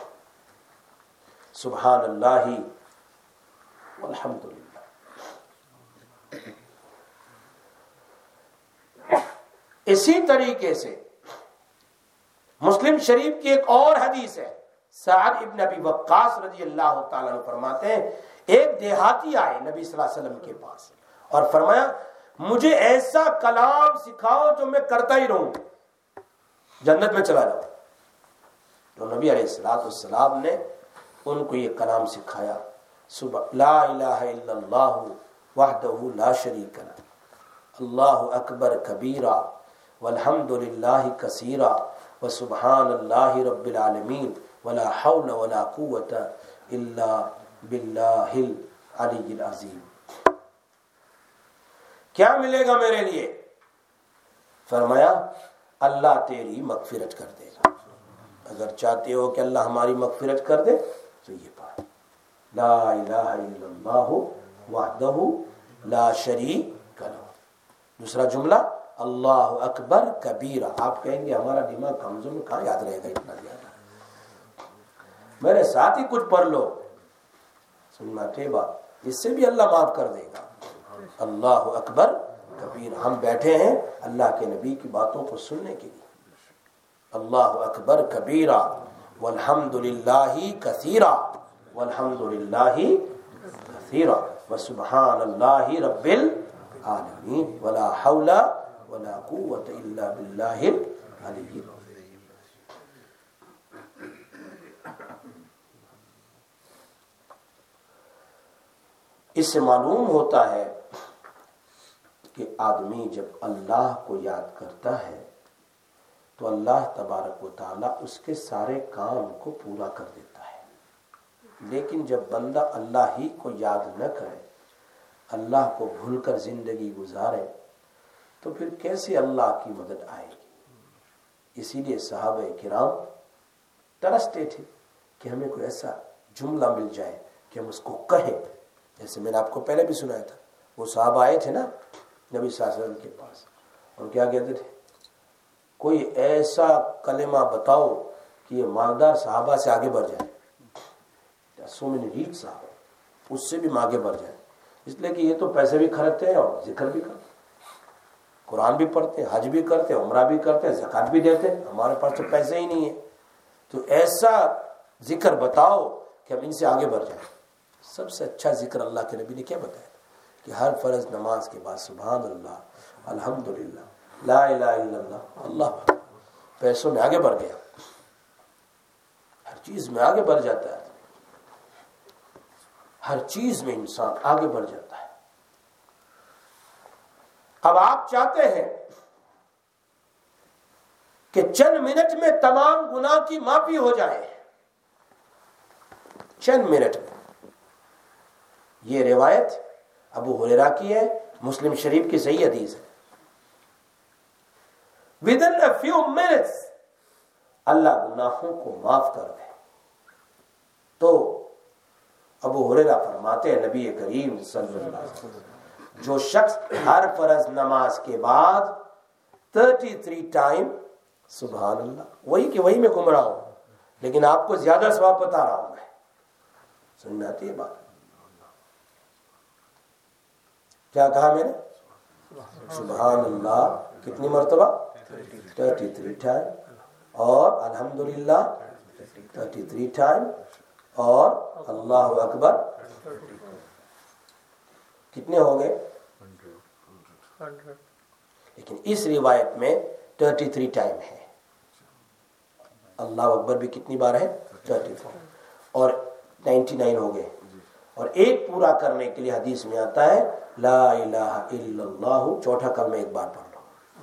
سبحان اللہ والحمدللہ۔ اسی طریقے سے مسلم شریف کی ایک اور حدیث ہے، سعد ابن ابی وقاص رضی اللہ تعالیٰ عنہ فرماتے ہیں ایک دیہاتی آئے نبی صلی اللہ علیہ وسلم کے پاس اور فرمایا مجھے ایسا کلام سکھاؤ جو میں کرتا ہی رہوں، جنت میں چلا جاؤں۔ تو نبی علیہ الصلوۃ والسلام نے ان کو یہ کلام سکھایا، لا الہ الا اللہ وحدہ لا شریک لہ، اللہ اکبر کبیرہ والحمد للہ کثیرہ وسبحان اللہ رب العالمین ولا حول ولا قوة الا باللہ العلی العظیم۔ کیا ملے گا میرے لیے؟ فرمایا اللہ تیری مغفرت کر دے گا، اگر چاہتے ہو کہ اللہ ہماری مغفرت کر دے تو یہ پڑھ، لا الہ الا اللہ وحدہ لا شریک لہ۔ دوسرا جملہ اللہ اکبر کبیرہ، آپ کہیں گے ہمارا دماغ کمزور، کہاں یاد رہے گا اتنا زیادہ، میرے ساتھ ہی کچھ پڑھ لو، سننا ٹھیبا، اس سے بھی اللہ معاف کر دے گا۔ اللہ اکبر کبیرہ، ہم بیٹھے ہیں اللہ کے نبی کی باتوں کو سننے کے لیے، اللہ اکبر کبیرہ والحمد للہ کثیرہ والحمد للہ کثیرہ وسبحان اللہ رب العالمین ولا حول ولا قوة الا باللہ العلی العظیم۔ اس سے معلوم ہوتا ہے کہ آدمی جب اللہ کو یاد کرتا ہے تو اللہ تبارک و تعالی اس کے سارے کام کو پورا کر دیتا ہے۔ لیکن جب بندہ اللہ ہی کو یاد نہ کرے، اللہ کو بھول کر زندگی گزارے، تو پھر کیسے اللہ کی مدد آئے گی؟ اسی لیے صحابہ کرام ترستے تھے کہ ہمیں کوئی ایسا جملہ مل جائے کہ ہم اس کو کہیں. جیسے میں نے آپ کو پہلے بھی سنایا تھا، وہ صحابہ آئے تھے نا نبی صلی اللہ علیہ وسلم کے پاس، اور کیا کہتے تھے؟ کوئی ایسا کلمہ بتاؤ کہ یہ مالدار صحابہ سے آگے بڑھ جائے. سو میں نے ریچ صاحب اس سے بھی آگے بڑھ جائے، اس لیے کہ یہ تو پیسے بھی خرچتے ہیں اور ذکر بھی کرتے ہیں، قرآن بھی پڑھتے ہیں، حج بھی کرتے ہیں، عمرہ بھی کرتے ہیں، زکوٰۃ بھی دیتے ہیں. ہمارے پاس تو پیسے ہی نہیں ہیں، تو ایسا ذکر بتاؤ کہ ہم ان سے آگے بڑھ جائیں. سب سے اچھا ذکر اللہ کے نبی نے کیا بتایا کہ ہر فرض نماز کے بعد سبحان اللہ، الحمدللہ، لا الہ الا اللہ، اللہ. پیسوں میں آگے بڑھ گیا، ہر چیز میں آگے بڑھ جاتا ہے، ہر چیز میں انسان آگے بڑھ جاتا ہے. اب آپ چاہتے ہیں کہ چند منٹ میں تمام گناہ کی معافی ہو جائے، چند منٹ میں. یہ روایت ابو ہریرہ کی ہے، مسلم شریف کی صحیح حدیث ہے. within a few minutes اللہ گناہوں کو معاف کر دے. تو ابو ہریرہ فرماتے ہیں نبی کریم صلی اللہ علیہ وسلم، جو شخص ہر فرض نماز کے بعد تینتیس ٹائم سبحان اللہ، وہی کہ وہی میں گم رہا ہوں لیکن آپ کو زیادہ ثواب بتا رہا ہوں میں. سمجھ میں آتی ہے بات؟ کیا کہا میں نے؟ سبحان اللہ کتنی مرتبہ؟ تینتیس ٹائم، اور الحمدللہ تینتیس ٹائم، اور اللہ اکبر کتنے ہو گئے؟ لیکن اس روایت میں تینتیس ٹائم ہے. اللہ اکبر بھی کتنی بار ہے؟ تینتیس، اور ننانوے ہو گئے. اور ایک پورا کرنے کے لیے حدیث میں آتا ہے لا الہ الا اللہ، چوتھا کلمہ ایک بار پڑھ لو.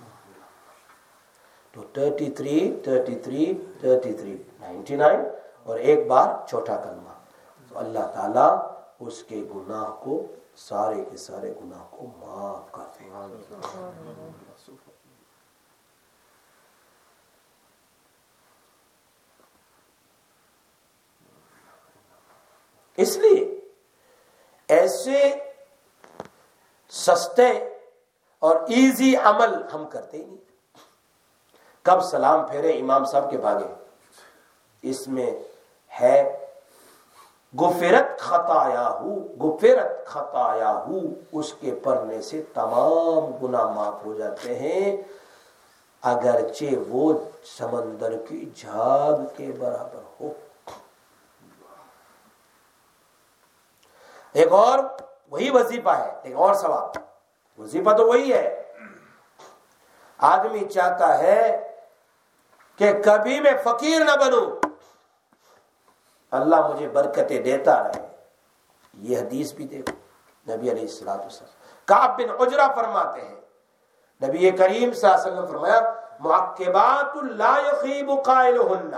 تو تینتیس تینتیس تینتیس ننانوے، اور ایک بار چوتھا کلمہ. تو اللہ تعالیٰ اس کے گناہ کو، سارے کے سارے گناہ کو معاف کر دے گا. اس لیے ایسے سستے اور ایزی عمل ہم کرتے ہی نہیں. کب سلام پھیرے امام صاحب کے بھاگے، اس میں ہے غفرت خطایا ہو، غفرت خطایا ہو، اس کے پڑھنے سے تمام گناہ معاف ہو جاتے ہیں، اگرچہ وہ سمندر کی جھاگ کے برابر ہو. ایک اور وہی وظیفہ ہے، ایک اور ثواب. وظیفہ تو وہی ہے. آدمی چاہتا ہے کہ کبھی میں فقیر نہ بنوں، اللہ مجھے برکتیں دیتا رہے. یہ حدیث بھی دیکھو، نبی علیہ الصلوۃ والسلام. کعب بن عجرہ فرماتے ہیں نبی کریم صلی اللہ علیہ وسلم فرمایا معقبات لا یخیب قائلہن،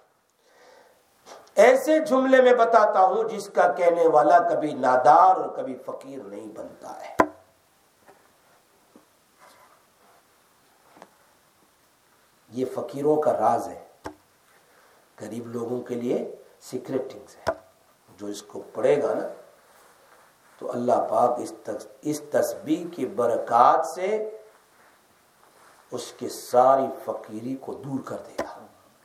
ایسے جملے میں بتاتا ہوں جس کا کہنے والا کبھی نادار اور کبھی فقیر نہیں بنتا ہے. یہ فقیروں کا راز ہے، غریب لوگوں کے لیے سیکرٹ تھنگز ہے. جو اس کو پڑھے گا نا تو اللہ پاک اس اس تسبیح کی برکات سے اس کی ساری فقیری کو دور کر دے گا.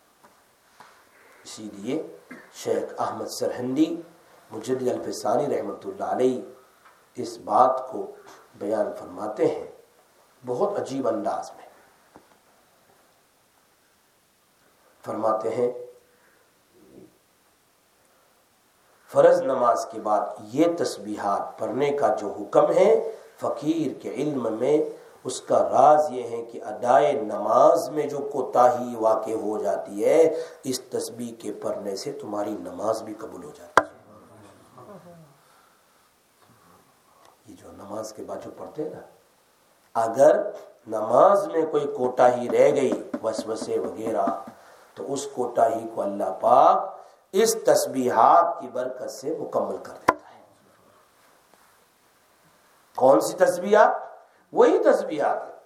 اسی لیے شیخ احمد سرہندی مجدد الفسانی رحمۃ اللہ علیہ اس بات کو بیان فرماتے ہیں بہت عجیب انداز میں. فرماتے ہیں فرض نماز کے بعد یہ تسبیحات پڑھنے کا جو حکم ہے، فقیر کے علم میں اس کا راز یہ ہے کہ ادائے نماز میں جو کوتاہی واقع ہو جاتی ہے، اس تسبیح کے پڑھنے سے تمہاری نماز بھی قبول ہو جاتی ہے. یہ جو نماز کے بعد جو پڑھتے ہیں نا، اگر نماز میں کوئی کوتاہی رہ گئی، وسوسے وغیرہ، تو اس کوتاہی کو اللہ پاک اس تسبیحات کی برکت سے مکمل کر دیتا ہے۔ کون سی تسبیحات؟ وہی تسبیحات ہے۔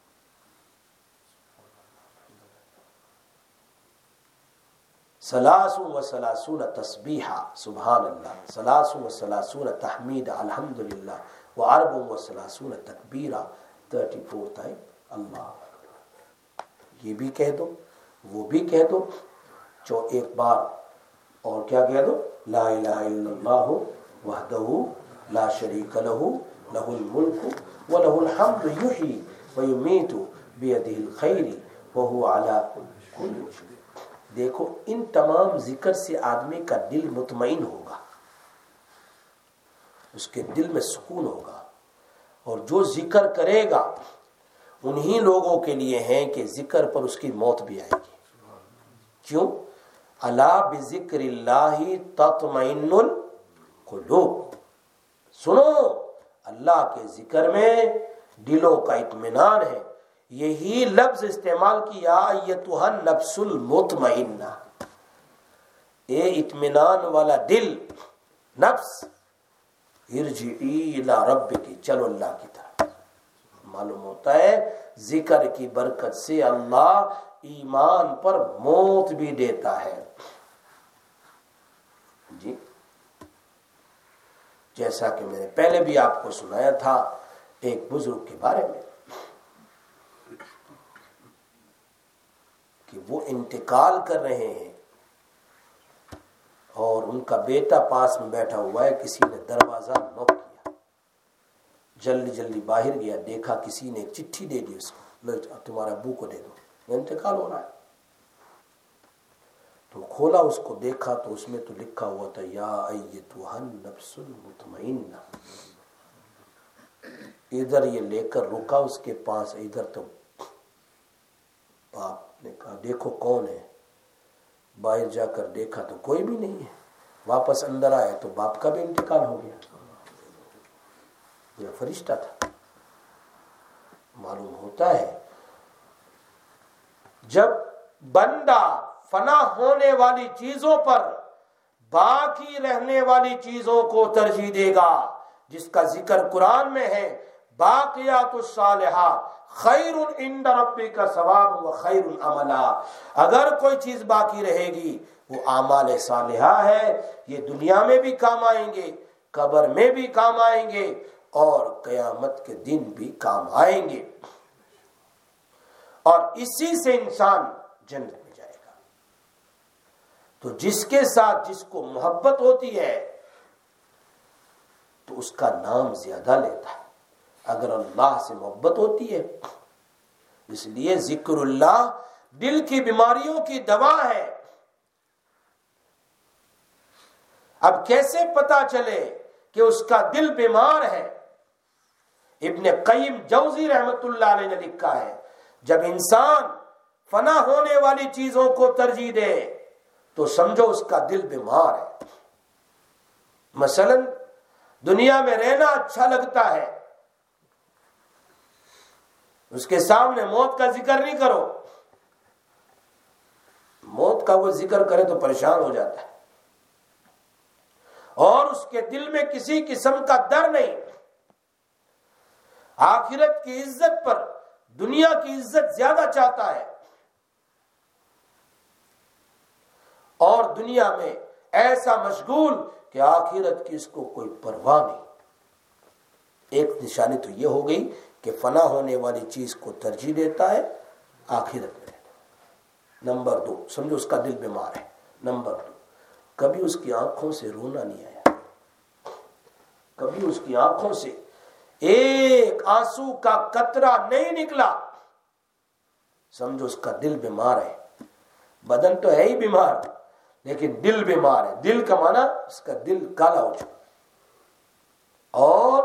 سلاس و سلاسون تسبیحہ سبحان اللہ، سلاس و سلاسون تحمید الحمدللہ، و ارب و سلاسون تکبیرہ، تھرٹی فور ٹائم اللہ۔ یہ بھی کہہ دو، وہ بھی کہہ دو، جو ایک بار اور کیا کہہ دو، لا الہ الا اللہ وحدہ لا شریک لہ لہ الملک ولہ الحمد یحیی ویمیت بیدہ الخیر وہو علی کل شیء۔ دیکھو ان تمام ذکر سے آدمی کا دل مطمئن ہوگا، اس کے دل میں سکون ہوگا، اور جو ذکر کرے گا انہی لوگوں کے لیے ہیں کہ ذکر پر اس کی موت بھی آئے گی۔ کیوں؟ الا بذکر اللہ تطمئن القلوب، سنو اللہ کے ذکر میں دلوں کا اطمینان ہے۔ یہی لفظ استعمال کیا ایتھا النفس المطمئنہ، اے اطمینان والا دل، نفس، ارجعی الی ربک، چلو اللہ کی طرف۔ معلوم ہوتا ہے ذکر کی برکت سے اللہ ایمان پر موت بھی دیتا ہے۔ جی جیسا کہ میں نے پہلے بھی آپ کو سنایا تھا ایک بزرگ کے بارے میں کہ وہ انتقال کر رہے ہیں اور ان کا بیٹا پاس میں بیٹھا ہوا ہے، کسی نے دروازہ نوک کیا، جلدی جلدی باہر گیا، دیکھا کسی نے ایک چٹھی دے دی اس کو، تمہارے ابو کو دے دو، انتقال ہو رہا ہے۔ تو کھولا اس کو، دیکھا تو اس میں تو لکھا ہوا تھا یا ایتھا النفس المطمئنہ۔ ادھر یہ لے کر رکا اس کے پاس، ادھر تو باپ نے کہا دیکھو کون ہے، باہر جا کر دیکھا تو کوئی بھی نہیں ہے، واپس اندر آیا تو باپ کا بھی انتقال ہو گیا، یہ فرشتہ تھا۔ معلوم ہوتا ہے جب بندہ فنا ہونے والی چیزوں پر باقی رہنے والی چیزوں کو ترجیح دے گا، جس کا ذکر قرآن میں ہے باقیات الصالحات خیر عند ربک ثواب و خیر عملا، اگر کوئی چیز باقی رہے گی وہ اعمال صالحہ ہے، یہ دنیا میں بھی کام آئیں گے، قبر میں بھی کام آئیں گے، اور قیامت کے دن بھی کام آئیں گے، اور اسی سے انسان جنت میں جائے گا۔ تو جس کے ساتھ جس کو محبت ہوتی ہے تو اس کا نام زیادہ لیتا ہے، اگر اللہ سے محبت ہوتی ہے۔ اس لیے ذکر اللہ دل کی بیماریوں کی دوا ہے۔ اب کیسے پتا چلے کہ اس کا دل بیمار ہے؟ ابن قیم جوزی رحمت اللہ علیہ نے لکھا ہے جب انسان فنا ہونے والی چیزوں کو ترجیح دے تو سمجھو اس کا دل بیمار ہے۔ مثلا دنیا میں رہنا اچھا لگتا ہے، اس کے سامنے موت کا ذکر نہیں کرو، موت کا وہ ذکر کرے تو پریشان ہو جاتا ہے، اور اس کے دل میں کسی قسم کا ڈر نہیں، آخرت کی عزت پر دنیا کی عزت زیادہ چاہتا ہے، اور دنیا میں ایسا مشغول کہ آخرت کی اس کو کوئی پرواہ نہیں۔ ایک نشانی تو یہ ہو گئی کہ فنا ہونے والی چیز کو ترجیح دیتا ہے، آخرت میں رہتا ہے۔ نمبر دو، سمجھو اس کا دل بیمار ہے۔ نمبر دو، کبھی اس کی آنکھوں سے رونا نہیں آیا، کبھی اس کی آنکھوں سے ایک آنسو کا قطرہ نہیں نکلا، سمجھو اس کا دل بیمار ہے۔ بدن تو ہے ہی بیمار لیکن دل بیمار ہے۔ دل کا معنی اس کا دل کالا ہو چکا۔ اور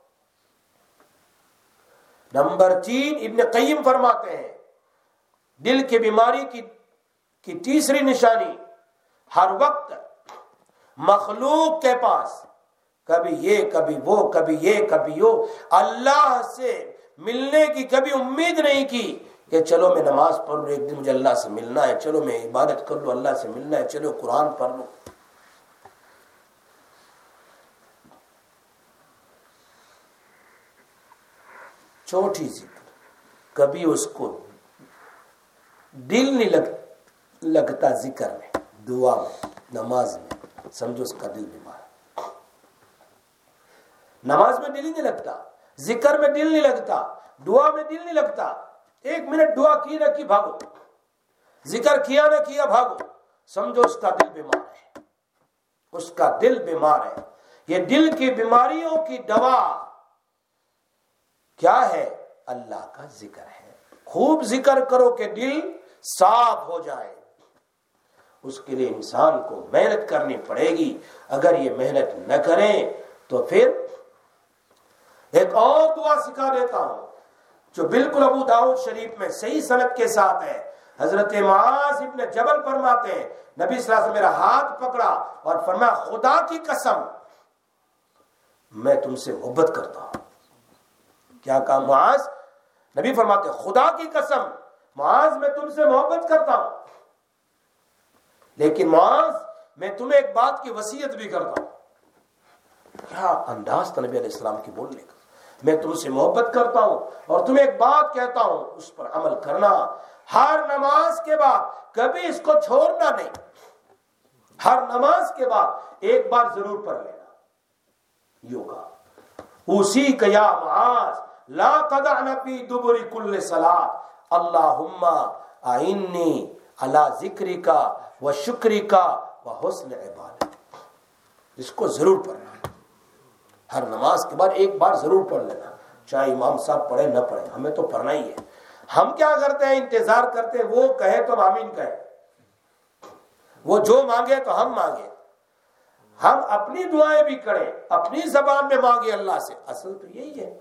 نمبر تین، ابن قیم فرماتے ہیں دل کی بیماری کی کی تیسری نشانی، ہر وقت مخلوق کے پاس کبھی یہ کبھی وہ کبھی یہ کبھی وہ اللہ سے ملنے کی کبھی امید نہیں کی کہ چلو میں نماز پڑھ لوں، ایک دن مجھے اللہ سے ملنا ہے، چلو میں عبادت کر لوں، اللہ سے ملنا ہے، چلو قرآن پڑھ لوں. چھوٹی ذکر کبھی اس کو دل نہیں لگ لگتا، ذکر میں، دعا میں، نماز میں، سمجھو اس کا دل بیمار ہے. نماز میں دل نہیں لگتا، ذکر میں دل نہیں لگتا، دعا میں دل نہیں لگتا. ایک منٹ دعا کی نہ کی بھاگو، ذکر کیا نہ کیا بھاگو، سمجھو اس کا دل بیمار ہے، اس کا دل بیمار ہے. یہ دل کی بیماریوں کی دوا کیا ہے؟ اللہ کا ذکر ہے. خوب ذکر کرو کہ دل صاف ہو جائے. اس کے لیے انسان کو محنت کرنی پڑے گی. اگر یہ محنت نہ کریں تو پھر ایک اور دعا سکھا دیتا ہوں جو بالکل ابو داؤد شریف میں صحیح سند کے ساتھ ہے. حضرت معاذ ابن جبل فرماتے ہیں نبی صلی اللہ علیہ وسلم میرا ہاتھ پکڑا اور فرمایا خدا کی قسم میں تم سے محبت کرتا ہوں. کیا کہا معاذ؟ نبی فرماتے خدا کی قسم معاذ میں تم سے محبت کرتا ہوں، لیکن معاذ میں تمہیں ایک بات کی وصیت بھی کرتا ہوں. کیا انداز تھا نبی علیہ السلام کی بولنے کا. میں تم سے محبت کرتا ہوں اور تمہیں ایک بات کہتا ہوں اس پر عمل کرنا. ہر نماز کے بعد کبھی اس کو چھوڑنا نہیں. ہر نماز کے بعد ایک بار ضرور پڑھ لینا. یوگا اسی کا یا معاذ لا تدعن فی دبر کل صلاۃ اللہم اعنی علی ذکرک و شکرک و حسن عبادت. اس کو ضرور پڑھنا ہے. ہر نماز کے بعد ایک بار ضرور پڑھ لینا، چاہے امام صاحب پڑھے نہ پڑھے، ہمیں تو پڑھنا ہی ہے. ہم کیا کرتے ہیں؟ انتظار کرتے ہیں وہ کہے تو آمین کہے، وہ جو مانگے تو ہم مانگے. ہم اپنی دعائیں بھی کریں، اپنی زبان میں مانگے اللہ سے. اصل تو یہی ہے،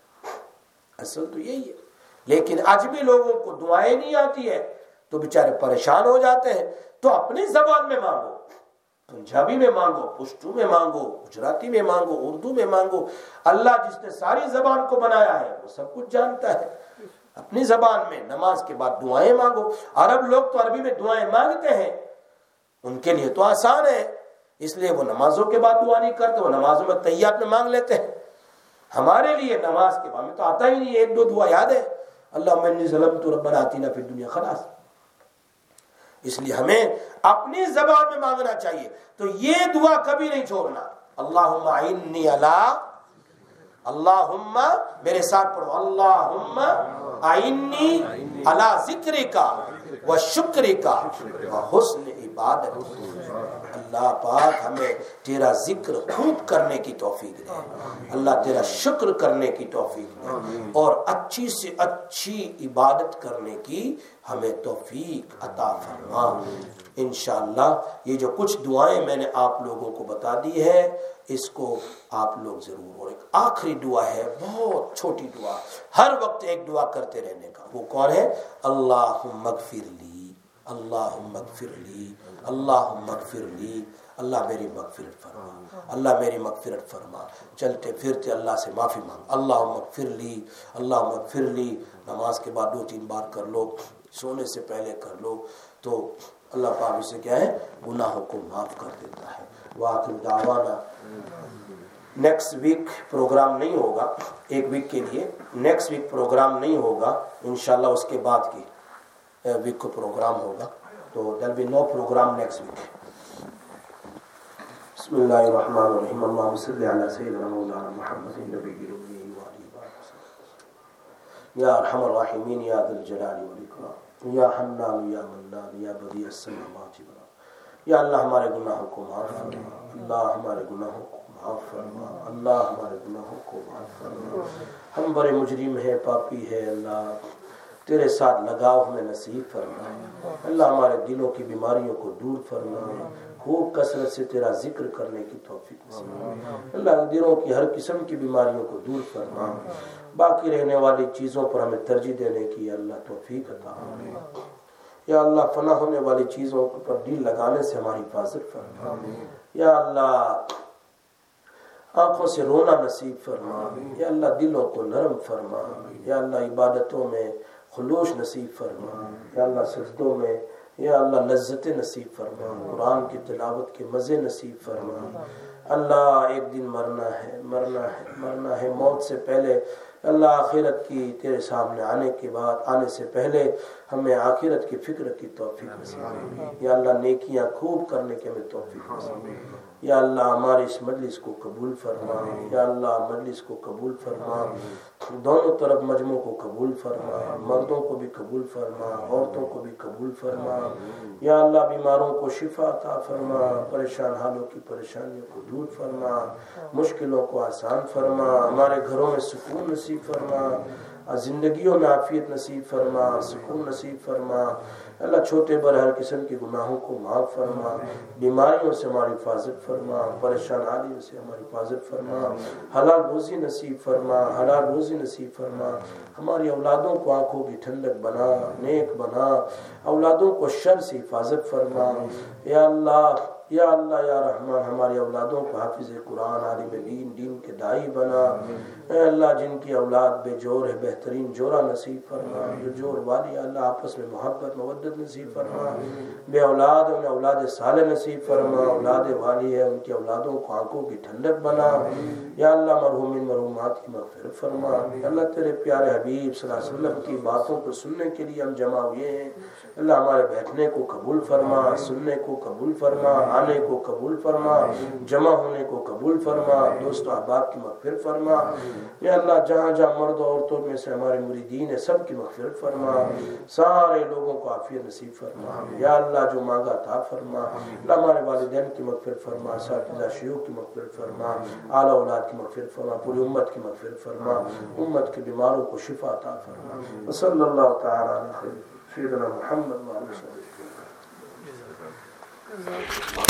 اصل تو یہی ہے. لیکن عجمی لوگوں کو دعائیں نہیں آتی ہے تو بیچارے پریشان ہو جاتے ہیں. تو اپنی زبان میں مانگو، پنجابی میں مانگو، پشتو میں مانگو، گجراتی میں مانگو، اردو میں مانگو. اللہ جس نے ساری زبان کو بنایا ہے وہ سب کچھ جانتا ہے. اپنی زبان میں نماز کے بعد دعائیں مانگو. عرب لوگ تو عربی میں دعائیں مانگتے ہیں، ان کے لیے تو آسان ہے، اس لیے وہ نمازوں کے بعد دعا نہیں کرتے، وہ نمازوں میں تحیات میں مانگ لیتے ہیں. ہمارے لیے نماز کے بعد میں تو آتا ہی نہیں. ایک دو دعا یاد ہے، اللہم انی ظلمت ربنا آتنا فی الدنیا، خلاص. اس لیے ہمیں اپنی زبان میں مانگنا چاہیے. تو یہ دعا کبھی نہیں چھوڑنا. اللہم اعنی علی، اللہم میرے ساتھ پڑھو، اللہم اعنی علی ذکرک و شکرک و حسن عبادت. اللہ پاک ہمیں تیرا ذکر خوب کرنے کی توفیق دے، اللہ تیرا شکر کرنے کی توفیق دے، اور اچھی سے اچھی عبادت کرنے کی ہمیں توفیق عطا فرما. انشاءاللہ یہ جو کچھ دعائیں میں نے آپ لوگوں کو بتا دی ہے اس کو آپ لوگ ضرور. اور ایک آخری دعا ہے، بہت چھوٹی دعا، ہر وقت ایک دعا کرتے رہنے کا. وہ کون ہے؟ اللہم اغفر لی، اللہم اغفر لی، اللہم اغفر لی. اللہ میری مغفرت فرما، اللہ میری مغفرت فرما. چلتے پھرتے اللہ سے معافی مانگ، اللہم اغفر لی، اللہم اغفر لی. نماز کے بعد دو تین بار کر لو، سونے سے پہلے کر لو، تو اللہ پاک اسے کیا ہے؟ گناہوں کو معاف کر دیتا ہے. وآخر دعوانا. نیکسٹ ویک پروگرام نہیں ہوگا، ایک ویک کے لیے نیکسٹ ویک پروگرام نہیں ہوگا انشاءاللہ. اس کے بعد کی ویک کو پروگرام ہوگا، تو there be no program next week. بسم اللہ الرحمن الرحیم. اللہم صلی علی سیدنا مولانا محمد النبی الامی وآلہ وصحبہ. یا ارحم الراحمین، یا ذی الجلال والاکرام، یا حنان یا منان، یا بدیع السماوات والارض. یا اللہ ہمارے گناہوں کو معاف فرما، اللہ ہمارے گناہوں کو معاف فرما، اللہ ہمارے گناہوں کو معاف فرما. ہم بڑے مجرم ہیں، پاپی ہے، اللہ تیرے ساتھ لگاؤ ہمیں نصیب فرما. اللہ ہمارے دلوں کی بیماریوں کو دور فرما، خوب کثرت سے تیرا ذکر کرنے کی توفیق نصیب. اللہ دلوں کی ہر قسم کی بیماریوں کو دور فرما. باقی رہنے والی چیزوں پر ہمیں ترجیح دینے کی اللہ توفیق عطا فرما. یا اللہ فنا ہونے والی چیزوں پر دل لگانے سے ہماری حفاظت فرما. یا اللہ آنکھوں سے رونا نصیب فرما. یا اللہ دلوں کو نرم فرما. یا اللہ عبادتوں میں خلوص نصیب فرما یا اللہ، سجدوں میں یا اللہ لذت نصیب فرما، قرآن کی تلاوت کے مزے نصیب فرما۔ اللہ ایک دن مرنا ہے مرنا ہے مرنا ہے، موت سے پہلے اللہ آخرت کی تیرے سامنے آنے کے بعد آنے سے پہلے ہمیں آخرت کی فکر کی توفیق نصیب یا اللہ، نیکیاں خوب کرنے کے ہمیں توفیق نصیب یا اللہ، ہماری اس مجلس کو قبول فرما یا اللہ، مجلس کو قبول فرما، دونوں طرف مجموع کو قبول فرما، مردوں کو بھی قبول فرما، عورتوں کو بھی قبول فرما یا اللہ، بیماروں کو شفا عطا فرما، پریشان حالوں کی پریشانیوں کو دور فرما، مشکلوں کو آسان فرما، ہمارے گھروں میں سکون نصیب فرما، زندگیوں میں عافیت نصیب فرما، سکون نصیب فرما اللہ، چھوٹے بڑے ہر قسم کے گناہوں کو معاف فرما، بیماریوں سے ہماری حفاظت فرما، پریشان حالیوں سے ہماری حفاظت فرما، حلال روزی نصیب فرما، حلال روزی نصیب فرما، ہماری اولادوں کو آنکھوں کی ٹھنڈک بنا، نیک بنا، اولادوں کو شر سے حفاظت فرما یا اللہ یا اللہ یا رحمان، ہماری اولادوں کو حافظ قرآن، عالم دین، دین کے داعی بنا اے اللہ، جن کی اولاد بے جور ہے بہترین جورا نصیب فرما، جو جور والی اللہ آپس میں محبت مودت نصیب فرما، بے اولاد انہیں اولاد صالح نصیب فرما، اولاد والی ہے ان کی اولادوں کو آنکھوں کی ٹھنڈک بنا یا اللہ، مرحومین مرحومات کی مغفرت فرما اللہ، تیرے پیارے حبیب صلی اللہ علیہ وسلم کی باتوں کو سننے کے لیے ہم جمع ہوئے ہیں اللہ، ہمارے بیٹھنے کو قبول فرما، سننے کو قبول فرما، آنے کو قبول فرما، جمع ہونے کو قبول فرما، دوست و احباب کی مغفرت فرما یا اللہ، جہاں جہاں مرد و عورتوں میں سے ہمارے مریدین ہیں سب کی مغفرت فرما، سارے لوگوں کو عافیت نصیب فرما یا اللہ، جو مانگا عطا فرما اللہ، ہمارے والدین کی مغفرت فرما، اساتذہ شیوخ کی مغفرت فرما، اعلیٰ اولاد کی مغفرت فرما، پوری امت کی مغفرت فرما، امت کے بیماروں کو شفا عطا فرما، صلی اللہ تعالی علیہ سیدنا محمد وعلیہ وسلم۔